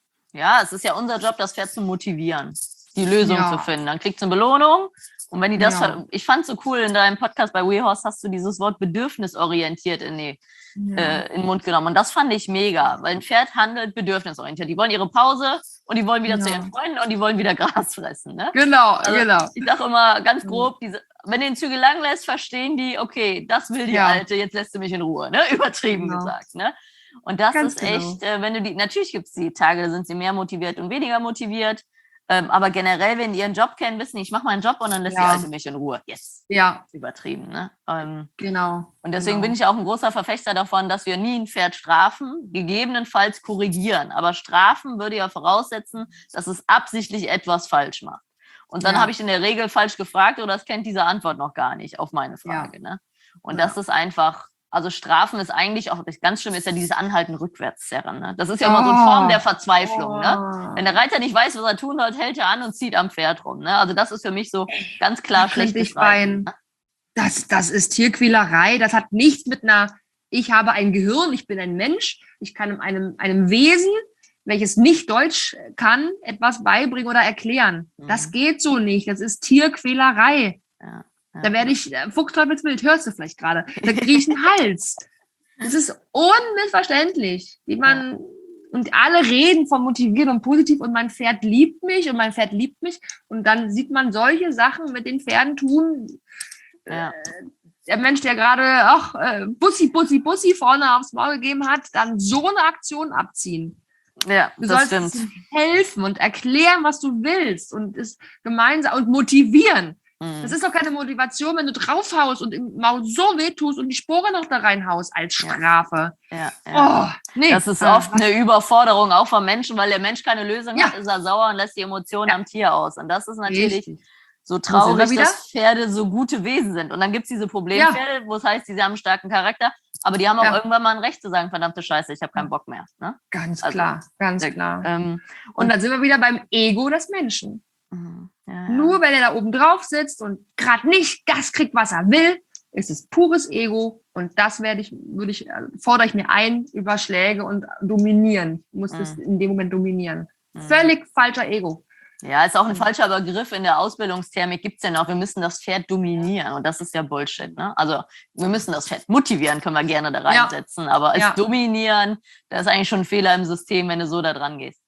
Ja, es ist ja unser Job, das Pferd zu motivieren, die Lösung zu finden. Dann kriegt es eine Belohnung. Und wenn die das, ich fand es so cool, in deinem Podcast bei WeHorse hast du dieses Wort bedürfnisorientiert in den Mund genommen. Und das fand ich mega, weil ein Pferd handelt bedürfnisorientiert. Die wollen ihre Pause und die wollen wieder zu ihren Freunden und die wollen wieder Gras fressen. Ne? Genau. Ich sage immer ganz grob, wenn du den Zügel lang lässt, verstehen die, okay, das will die Alte, jetzt lässt du mich in Ruhe. Ne? Übertrieben gesagt. Ne? Und das ist echt, wenn du natürlich gibt es die Tage, da sind sie mehr motiviert und weniger motiviert. Aber generell, wenn die ihren Job kennen, wissen die, ich mache meinen Job und dann lässt die Alte mich in Ruhe. Yes. Ja. Übertrieben, ne? Genau. Und deswegen bin ich auch ein großer Verfechter davon, dass wir nie ein Pferd strafen, gegebenenfalls korrigieren. Aber strafen würde ja voraussetzen, dass es absichtlich etwas falsch macht. Und dann habe ich in der Regel falsch gefragt oder es kennt diese Antwort noch gar nicht auf meine Frage. Ne? Und das ist einfach, also Strafen ist eigentlich auch, ganz schlimm ist ja dieses Anhalten rückwärtszerren. Ne? Das ist ja immer so eine Form der Verzweiflung. Ne? Wenn der Reiter nicht weiß, was er tun soll, hält er an und zieht am Pferd rum. Ne? Also das ist für mich so ganz klar schlechtes Reiten. Das ist Tierquälerei. Das hat nichts mit ich habe ein Gehirn, ich bin ein Mensch, ich kann einem Wesen, welches nicht Deutsch kann, etwas beibringen oder erklären. Das geht so nicht. Das ist Tierquälerei. Ja. Da werde ich Fuchsteufelswild, hörst du vielleicht gerade. Da kriege ich einen Hals. Das ist unmissverständlich. Und alle reden von motivieren und positiv und mein Pferd liebt mich und mein Pferd liebt mich. Und dann sieht man solche Sachen mit den Pferden tun. Der Mensch, der gerade Bussi vorne aufs Maul gegeben hat, dann so eine Aktion abziehen. Ja, du sollst ihm helfen und erklären, was du willst und es gemeinsam und motivieren. Das ist doch keine Motivation, wenn du draufhaust und im Maul so wehtust und die Sporen noch da reinhaust als Strafe. Das ist oft eine Überforderung auch vom Menschen, weil der Mensch keine Lösung hat, ist er sauer und lässt die Emotionen am Tier aus. Und das ist natürlich so traurig, dass Pferde so gute Wesen sind. Und dann gibt es diese Problempferde, wo es heißt, sie haben einen starken Charakter, aber die haben auch irgendwann mal ein Recht zu sagen, verdammte Scheiße, ich habe keinen Bock mehr. Ne? Ganz klar. Und dann sind wir wieder beim Ego des Menschen. Nur wenn er da oben drauf sitzt und gerade nicht das kriegt, was er will, ist es pures Ego und das fordere ich mir ein über Schläge und dominieren. Ich muss das in dem Moment dominieren. Völlig falscher Ego. Ja, ist auch ein falscher Begriff in der Ausbildungsthermik, gibt es ja noch, wir müssen das Pferd dominieren und das ist ja Bullshit. Ne? Also wir müssen das Pferd motivieren, können wir gerne da reinsetzen, aber als dominieren, da ist eigentlich schon ein Fehler im System, wenn du so da dran gehst.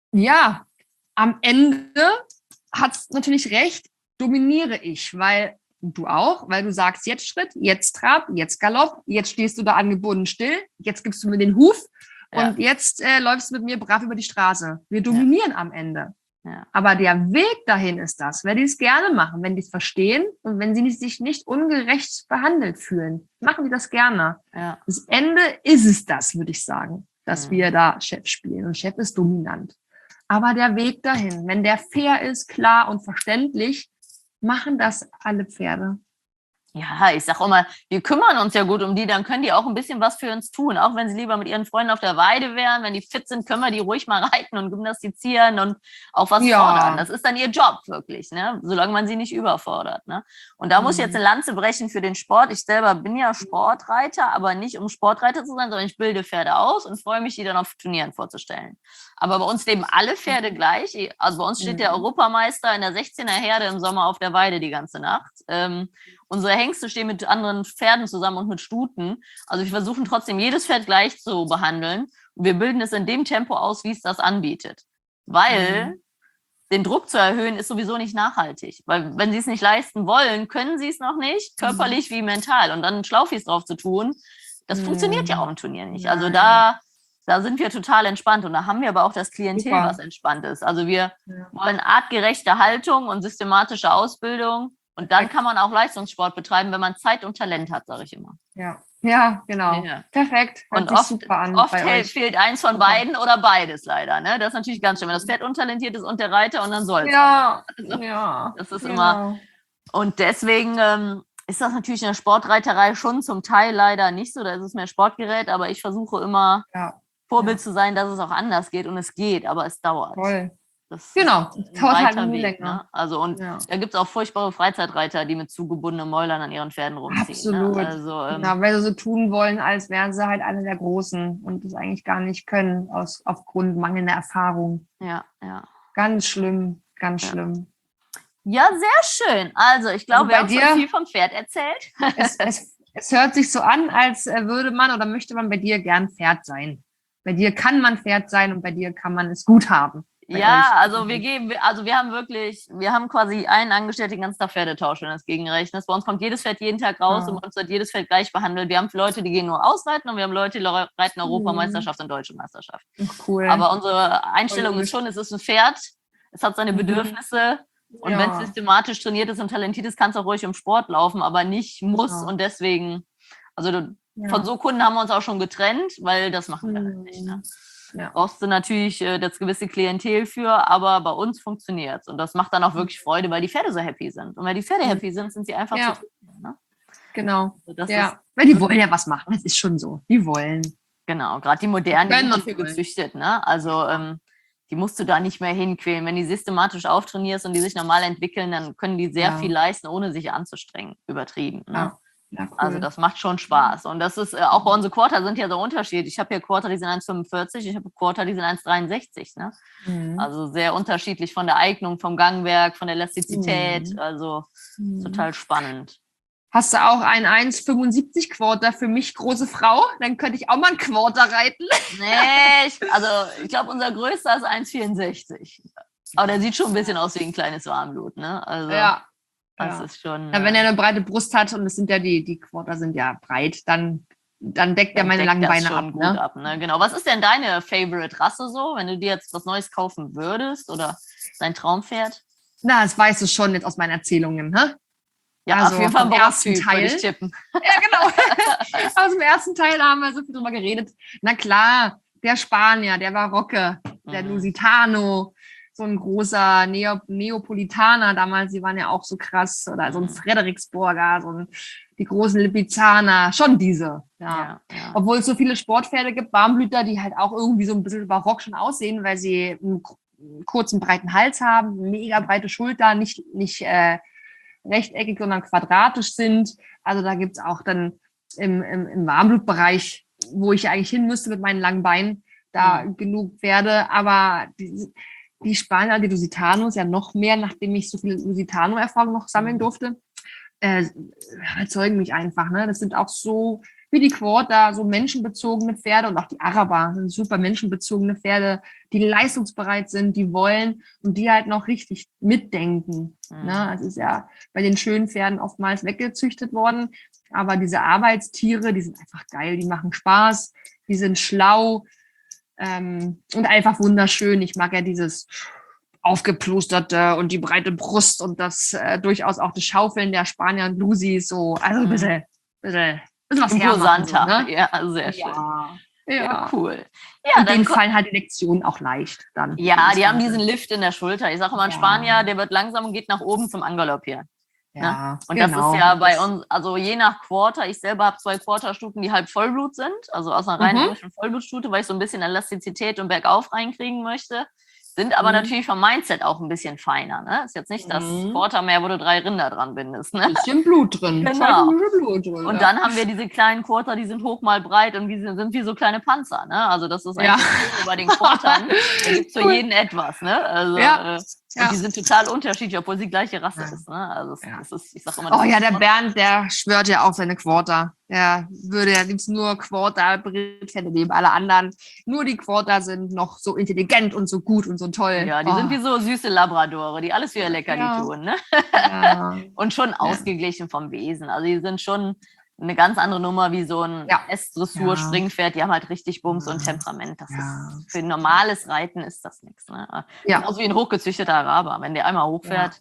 Ja, am Ende hat es natürlich recht, dominiere ich, weil Und du auch, weil du sagst jetzt Schritt, jetzt Trab, jetzt Galopp, jetzt stehst du da angebunden still, jetzt gibst du mir den Huf und jetzt läufst du mit mir brav über die Straße. Wir dominieren am Ende. Ja. Aber der Weg dahin ist das, wenn die es gerne machen, wenn die es verstehen und wenn sie sich nicht ungerecht behandelt fühlen, machen die das gerne. Ja. Das Ende ist es das, würde ich sagen, dass wir da Chef spielen und Chef ist dominant. Aber der Weg dahin, wenn der fair ist, klar und verständlich, machen das alle Pferde. Ja, ich sag immer, wir kümmern uns ja gut um die, dann können die auch ein bisschen was für uns tun. Auch wenn sie lieber mit ihren Freunden auf der Weide wären, wenn die fit sind, können wir die ruhig mal reiten und gymnastizieren und auch was fordern. Das ist dann ihr Job wirklich, ne? Solange man sie nicht überfordert. Ne? Und da muss ich jetzt eine Lanze brechen für den Sport. Ich selber bin ja Sportreiter, aber nicht um Sportreiter zu sein, sondern ich bilde Pferde aus und freue mich, die dann auf Turnieren vorzustellen. Aber bei uns leben alle Pferde gleich. Also bei uns steht der Europameister in der 16er Herde im Sommer auf der Weide die ganze Nacht. Unsere Hengste stehen mit anderen Pferden zusammen und mit Stuten. Also wir versuchen trotzdem, jedes Pferd gleich zu behandeln. Und wir bilden es in dem Tempo aus, wie es das anbietet. Weil den Druck zu erhöhen, ist sowieso nicht nachhaltig. Weil wenn sie es nicht leisten wollen, können sie es noch nicht, körperlich wie mental. Und dann Schlaufis drauf zu tun, das funktioniert ja auch im Turnier nicht. Also da sind wir total entspannt. Und da haben wir aber auch das Klientel, was entspannt ist. Also wir wollen artgerechte Haltung und systematische Ausbildung. Und dann kann man auch Leistungssport betreiben, wenn man Zeit und Talent hat, sage ich immer. Ja, genau. Ja. Perfekt. Und oft fehlt eins von beiden oder beides leider. Ne? Das ist natürlich ganz schön, wenn das Pferd untalentiert ist und der Reiter und dann soll es. Das ist immer. Und deswegen ist das natürlich in der Sportreiterei schon zum Teil leider nicht so. Da ist es mehr Sportgerät, aber ich versuche immer Vorbild zu sein, dass es auch anders geht. Und es geht, aber es dauert. Voll. Das dauert halt länger. Ne? Also und da gibt es auch furchtbare Freizeitreiter, die mit zugebundenen Mäulern an ihren Pferden rumziehen. Absolut. Ne? Also, weil sie so tun wollen, als wären sie halt eine der Großen und das eigentlich gar nicht können, aufgrund mangelnder Erfahrung. Ja. Ganz schlimm, ganz schlimm. Ja, sehr schön. Also ich glaube, wir haben schon viel vom Pferd erzählt. Es hört sich so an, als würde man oder möchte man bei dir gern Pferd sein. Bei dir kann man Pferd sein und bei dir kann man es gut haben. Ja, also wir haben quasi einen Angestellten den ganzen Tag Pferdetausch, wenn du das gegenrechnest. Bei uns kommt jedes Pferd jeden Tag raus und bei uns wird jedes Pferd gleich behandelt. Wir haben Leute, die gehen nur ausreiten und wir haben Leute, die reiten Europameisterschaft und Deutsche Meisterschaft. Cool. Aber unsere Einstellung ist schon, es ist ein Pferd, es hat seine Bedürfnisse und wenn es systematisch trainiert ist und talentiert ist, kann es auch ruhig im Sport laufen, aber nicht muss und deswegen, von so Kunden haben wir uns auch schon getrennt, weil das machen wir halt nicht, ne? Brauchst du natürlich das gewisse Klientel für, aber bei uns funktioniert es. Und das macht dann auch wirklich Freude, weil die Pferde so happy sind. Und weil die Pferde happy sind, sind sie einfach zufrieden. Ne? Genau. Weil die wollen ja was machen. Das ist schon so. Die wollen. Genau, gerade die modernen, die sind dafür gezüchtet. Ne? Also die musst du da nicht mehr hinquälen. Wenn die systematisch auftrainierst und die sich normal entwickeln, dann können die sehr viel leisten, ohne sich anzustrengen. Übertrieben. Ne? Ja, cool. Also das macht schon Spaß. Und das ist auch bei unseren Quarter sind ja so Unterschied. Ich habe hier Quarter, die sind 1,45, ich habe Quarter, die sind 1,63. Ne? Also sehr unterschiedlich von der Eignung, vom Gangwerk, von der Elastizität. Also total spannend. Hast du auch einen 1,75 Quarter für mich, große Frau? Dann könnte ich auch mal einen Quarter reiten. Nee, ich glaube, unser größter ist 1,64. Aber der sieht schon ein bisschen aus wie ein kleines Warmblut. Ne? Also, das ist schon. Wenn er eine breite Brust hat und es sind ja die Quarter sind ja breit, dann deckt er meine langen Beine ab. Gut ab, ne? Genau. Was ist denn deine Favorite-Rasse so, wenn du dir jetzt was Neues kaufen würdest oder dein Traumpferd? Na, das weißt du schon jetzt aus meinen Erzählungen, hä? Ja, also auf jeden Fall im ersten Teil. Würde ich tippen. Ja, genau. Aus dem ersten Teil haben wir so viel drüber geredet. Na klar, der Spanier, der Barocke, der Lusitano, so ein großer Neapolitaner damals, die waren ja auch so krass, oder so ein Frederiksburger, die großen Lipizzaner, schon diese. Ja. Obwohl es so viele Sportpferde gibt, Warmblüter, die halt auch irgendwie so ein bisschen barock schon aussehen, weil sie einen kurzen, breiten Hals haben, mega breite Schulter, nicht rechteckig, sondern quadratisch sind. Also da gibt es auch dann im Warmblutbereich, wo ich eigentlich hin müsste mit meinen langen Beinen, da genug Pferde, aber die Spanier, die Lusitanos ja noch mehr, nachdem ich so viel Lusitano-Erfahrung noch sammeln durfte. überzeugen mich einfach. Ne? Das sind auch so wie die Quarter, so menschenbezogene Pferde und auch die Araber sind super menschenbezogene Pferde, die leistungsbereit sind, die wollen und die halt noch richtig mitdenken. Ne? Es ist ja bei den schönen Pferden oftmals weggezüchtet worden, aber diese Arbeitstiere, die sind einfach geil, die machen Spaß, die sind schlau und einfach wunderschön. Ich mag ja dieses aufgeplusterte und die breite Brust und das durchaus auch das Schaufeln der Spanier und Lusis, so, also ein bisschen was hermachen. So, ne? Ja, sehr schön. Ja, cool. Ja, in dem Fall halt die Lektion auch leicht dann. Ja, die haben diesen Lift in der Schulter. Ich sage immer, ein Spanier, der wird langsam und geht nach oben zum Angaloppieren. Ja, ne? Und das ist ja bei uns, also je nach Quarter, ich selber habe 2 Quarterstuten, die halb Vollblut sind, also aus einer reinen englischen Vollblutstute, weil ich so ein bisschen Elastizität und bergauf reinkriegen möchte. Sind aber natürlich vom Mindset auch ein bisschen feiner. Ne? Ist jetzt nicht das Quartermeer, wo du 3 Rinder dran bindest. Ne? Bisschen Blut drin. Genau. Blut drin, und dann haben wir diese kleinen Quarter, die sind hochmal breit und sind wie so kleine Panzer. Ne? Also das ist eigentlich bei den Quartern. Da gibt es für jeden etwas. Ne? Also, und die sind total unterschiedlich, obwohl sie gleiche Rasse ist. Ne? Also das ist, ich sag immer, das der Bernd, der schwört ja auf seine Quarter. Der würde ja liebst nur Quarter-Brittpferde nehmen. Alle anderen, nur die Quarter sind noch so intelligent und so gut und so toll. Ja, die sind wie so süße Labradore, die alles für ihr Leckerli tun. Ne? Und schon ausgeglichen vom Wesen. Also die sind schon eine ganz andere Nummer wie so ein S-Dressur-Springpferd. Die haben halt richtig Bums und Temperament. Das ist, für normales Reiten ist das nichts. Ne? Genauso wie ein hochgezüchteter Araber. Wenn der einmal hochfährt,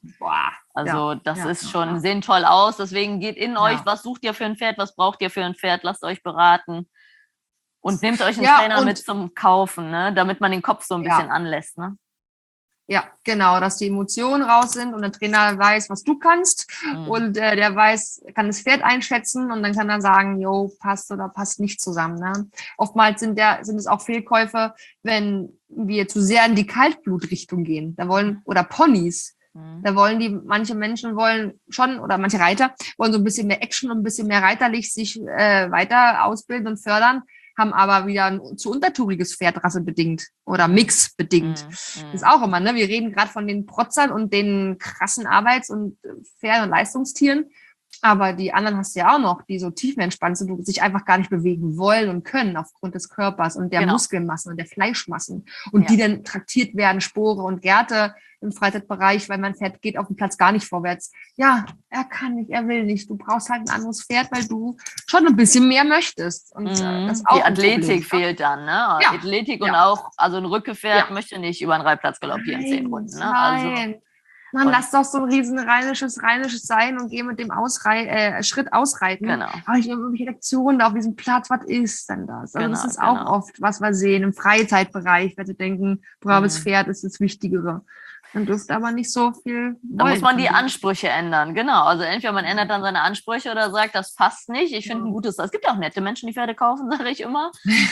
das ist schon, sehen toll aus. Deswegen geht in euch, was sucht ihr für ein Pferd, was braucht ihr für ein Pferd, lasst euch beraten. Und nehmt euch einen Trainer mit zum Kaufen, ne? Damit man den Kopf so ein bisschen anlässt. Ne? Ja, genau, dass die Emotionen raus sind und der Trainer weiß, was du kannst und der kann das Pferd einschätzen und dann kann er sagen, jo, passt oder passt nicht zusammen. Ne? Oftmals sind es auch Fehlkäufe, wenn wir zu sehr in die Kaltblutrichtung gehen. Oder Ponys. Da manche Menschen wollen schon, oder manche Reiter wollen so ein bisschen mehr Action und ein bisschen mehr reiterlich sich weiter ausbilden und fördern, haben aber wieder ein zu untertouriges Pferd rassebedingt oder mixbedingt. Das ist auch immer, ne? Wir reden gerade von den Protzern und den krassen Arbeits- und Pferd- und Leistungstieren, aber die anderen hast du ja auch noch, die so tiefenentspannt sind und sich einfach gar nicht bewegen wollen und können aufgrund des Körpers und der Muskelmassen und der Fleischmassen und die dann traktiert werden, Spore und Gärte im Freizeitbereich, weil mein Pferd geht auf dem Platz gar nicht vorwärts. Ja, er kann nicht, er will nicht. Du brauchst halt ein anderes Pferd, weil du schon ein bisschen mehr möchtest. Und das auch die Athletik fehlt dann, ne? Athletik und auch, also ein Rückepferd möchte nicht über einen Reitplatz galoppieren, 10 Runden. Ne? Nein. Mann, lass doch so ein riesen rheinisches sein und geh mit dem Schritt ausreiten. Genau. Aber ich habe irgendwelche Lektionen da auf diesem Platz, was ist denn das? Also das ist auch oft, was wir sehen im Freizeitbereich, wenn sie denken, braves Pferd ist das Wichtigere. Man dürfte aber nicht so viel wollen. Da muss man die Ansprüche ändern, genau. Also entweder man ändert dann seine Ansprüche oder sagt, das passt nicht. Ich finde ein gutes, es gibt auch nette Menschen, die Pferde kaufen, sage ich immer.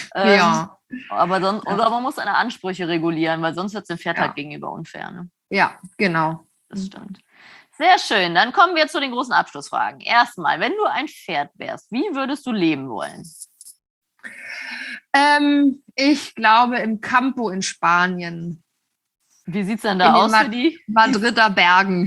Aber sonst, oder man muss seine Ansprüche regulieren, weil sonst wird es dem Pferd halt gegenüber unfair. Ne? Ja, genau. Das stimmt. Sehr schön. Dann kommen wir zu den großen Abschlussfragen. Erstmal, wenn du ein Pferd wärst, wie würdest du leben wollen? Ich glaube im Campo in Spanien. Wie sieht es denn da aus für die? Madrider Bergen.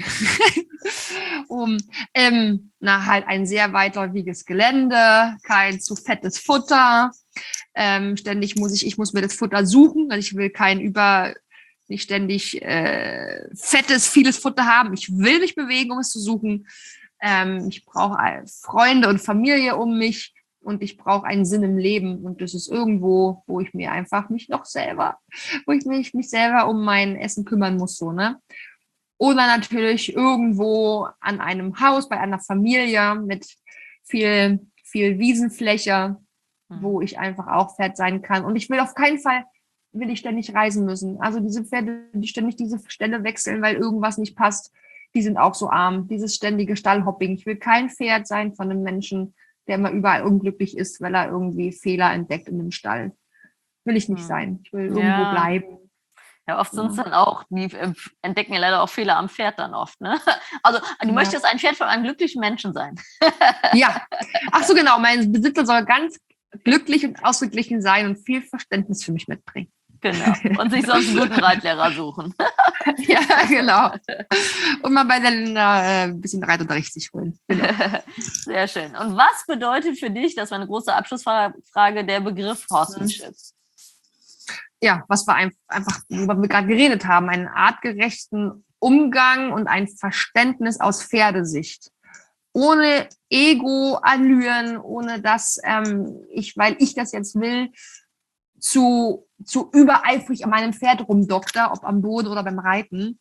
Halt ein sehr weitläufiges Gelände, kein zu fettes Futter. Ständig muss mir das Futter suchen, weil ich will nicht ständig vieles Futter haben. Ich will mich bewegen, um es zu suchen. Ich brauche Freunde und Familie um mich. Und ich brauche einen Sinn im Leben. Und das ist irgendwo, wo ich mir einfach mich selber um mein Essen kümmern muss, so, ne? Oder natürlich irgendwo an einem Haus, bei einer Familie mit viel Wiesenfläche, wo ich einfach auch Pferd sein kann. Und ich will auf keinen Fall, ich ständig reisen müssen. Also diese Pferde, die ständig diese Stelle wechseln, weil irgendwas nicht passt, die sind auch so arm. Dieses ständige Stallhopping. Ich will kein Pferd sein von einem Menschen, der immer überall unglücklich ist, weil er irgendwie Fehler entdeckt in dem Stall. Will ich nicht sein. Ich will irgendwo bleiben. Ja, oft sind es dann auch, die entdecken ja leider auch Fehler am Pferd dann oft. Ne? Also du möchtest ein Pferd von einem glücklichen Menschen sein. Ja. Ach so, genau. Mein Besitzer soll ganz glücklich und ausgeglichen sein und viel Verständnis für mich mitbringen. Genau. Und sich sonst einen guten Reitlehrer suchen. Ja, genau. Und mal bei der Linda ein bisschen Reitunterricht sich holen. Genau. Sehr schön. Und was bedeutet für dich, das war eine große Abschlussfrage, der Begriff Horsemanship? Ja, was wir einfach, worüber wir gerade geredet haben, einen artgerechten Umgang und ein Verständnis aus Pferdesicht. Ohne Ego-Allüren, ohne dass weil ich das jetzt will, zu übereifrig an meinem Pferd rumdokter, ob am Boden oder beim Reiten.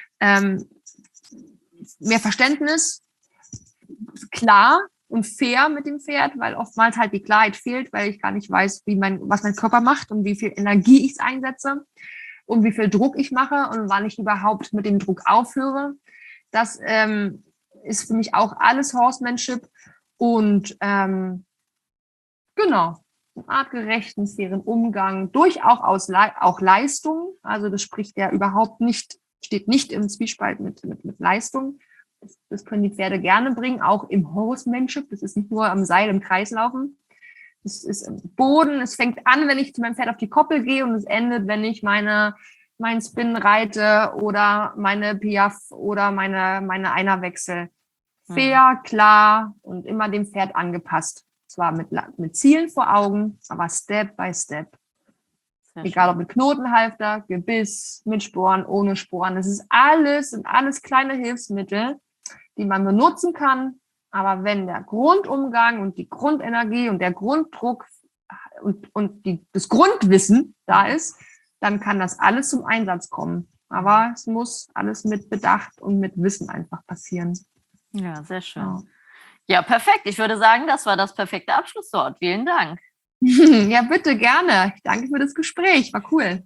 Mehr Verständnis, klar und fair mit dem Pferd, weil oftmals halt die Klarheit fehlt, weil ich gar nicht weiß, was mein Körper macht und wie viel Energie ich einsetze und wie viel Druck ich mache und wann ich überhaupt mit dem Druck aufhöre. Das ist für mich auch alles Horsemanship und genau, einen artgerechten, fairen Umgang, durchaus auch Leistung. Also das steht nicht im Zwiespalt mit Leistung. Das können die Pferde gerne bringen, auch im Horsemanship. Das ist nicht nur am Seil im Kreis laufen. Das ist im Boden. Es fängt an, wenn ich zu meinem Pferd auf die Koppel gehe und es endet, wenn ich meinen Spin reite oder meine Piaffe oder meine Einerwechsel. Fair, klar und immer dem Pferd angepasst. Zwar mit Zielen vor Augen, aber Step by Step. Egal ob mit Knotenhalfter, Gebiss, mit Sporen, ohne Sporen. Das sind alles kleine Hilfsmittel, die man benutzen kann. Aber wenn der Grundumgang und die Grundenergie und der Grunddruck und das Grundwissen da ist, dann kann das alles zum Einsatz kommen. Aber es muss alles mit Bedacht und mit Wissen einfach passieren. Ja, sehr schön. Ja, perfekt. Ich würde sagen, das war das perfekte Abschlusswort. Vielen Dank. Ja, bitte, gerne. Ich danke für das Gespräch. War cool.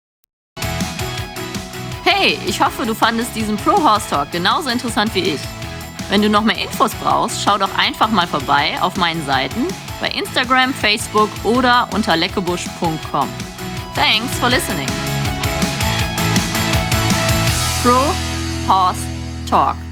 Hey, ich hoffe, du fandest diesen Pro Horse Talk genauso interessant wie ich. Wenn du noch mehr Infos brauchst, schau doch einfach mal vorbei auf meinen Seiten bei Instagram, Facebook oder unter leckebusch.com. Thanks for listening. Pro Horse Talk.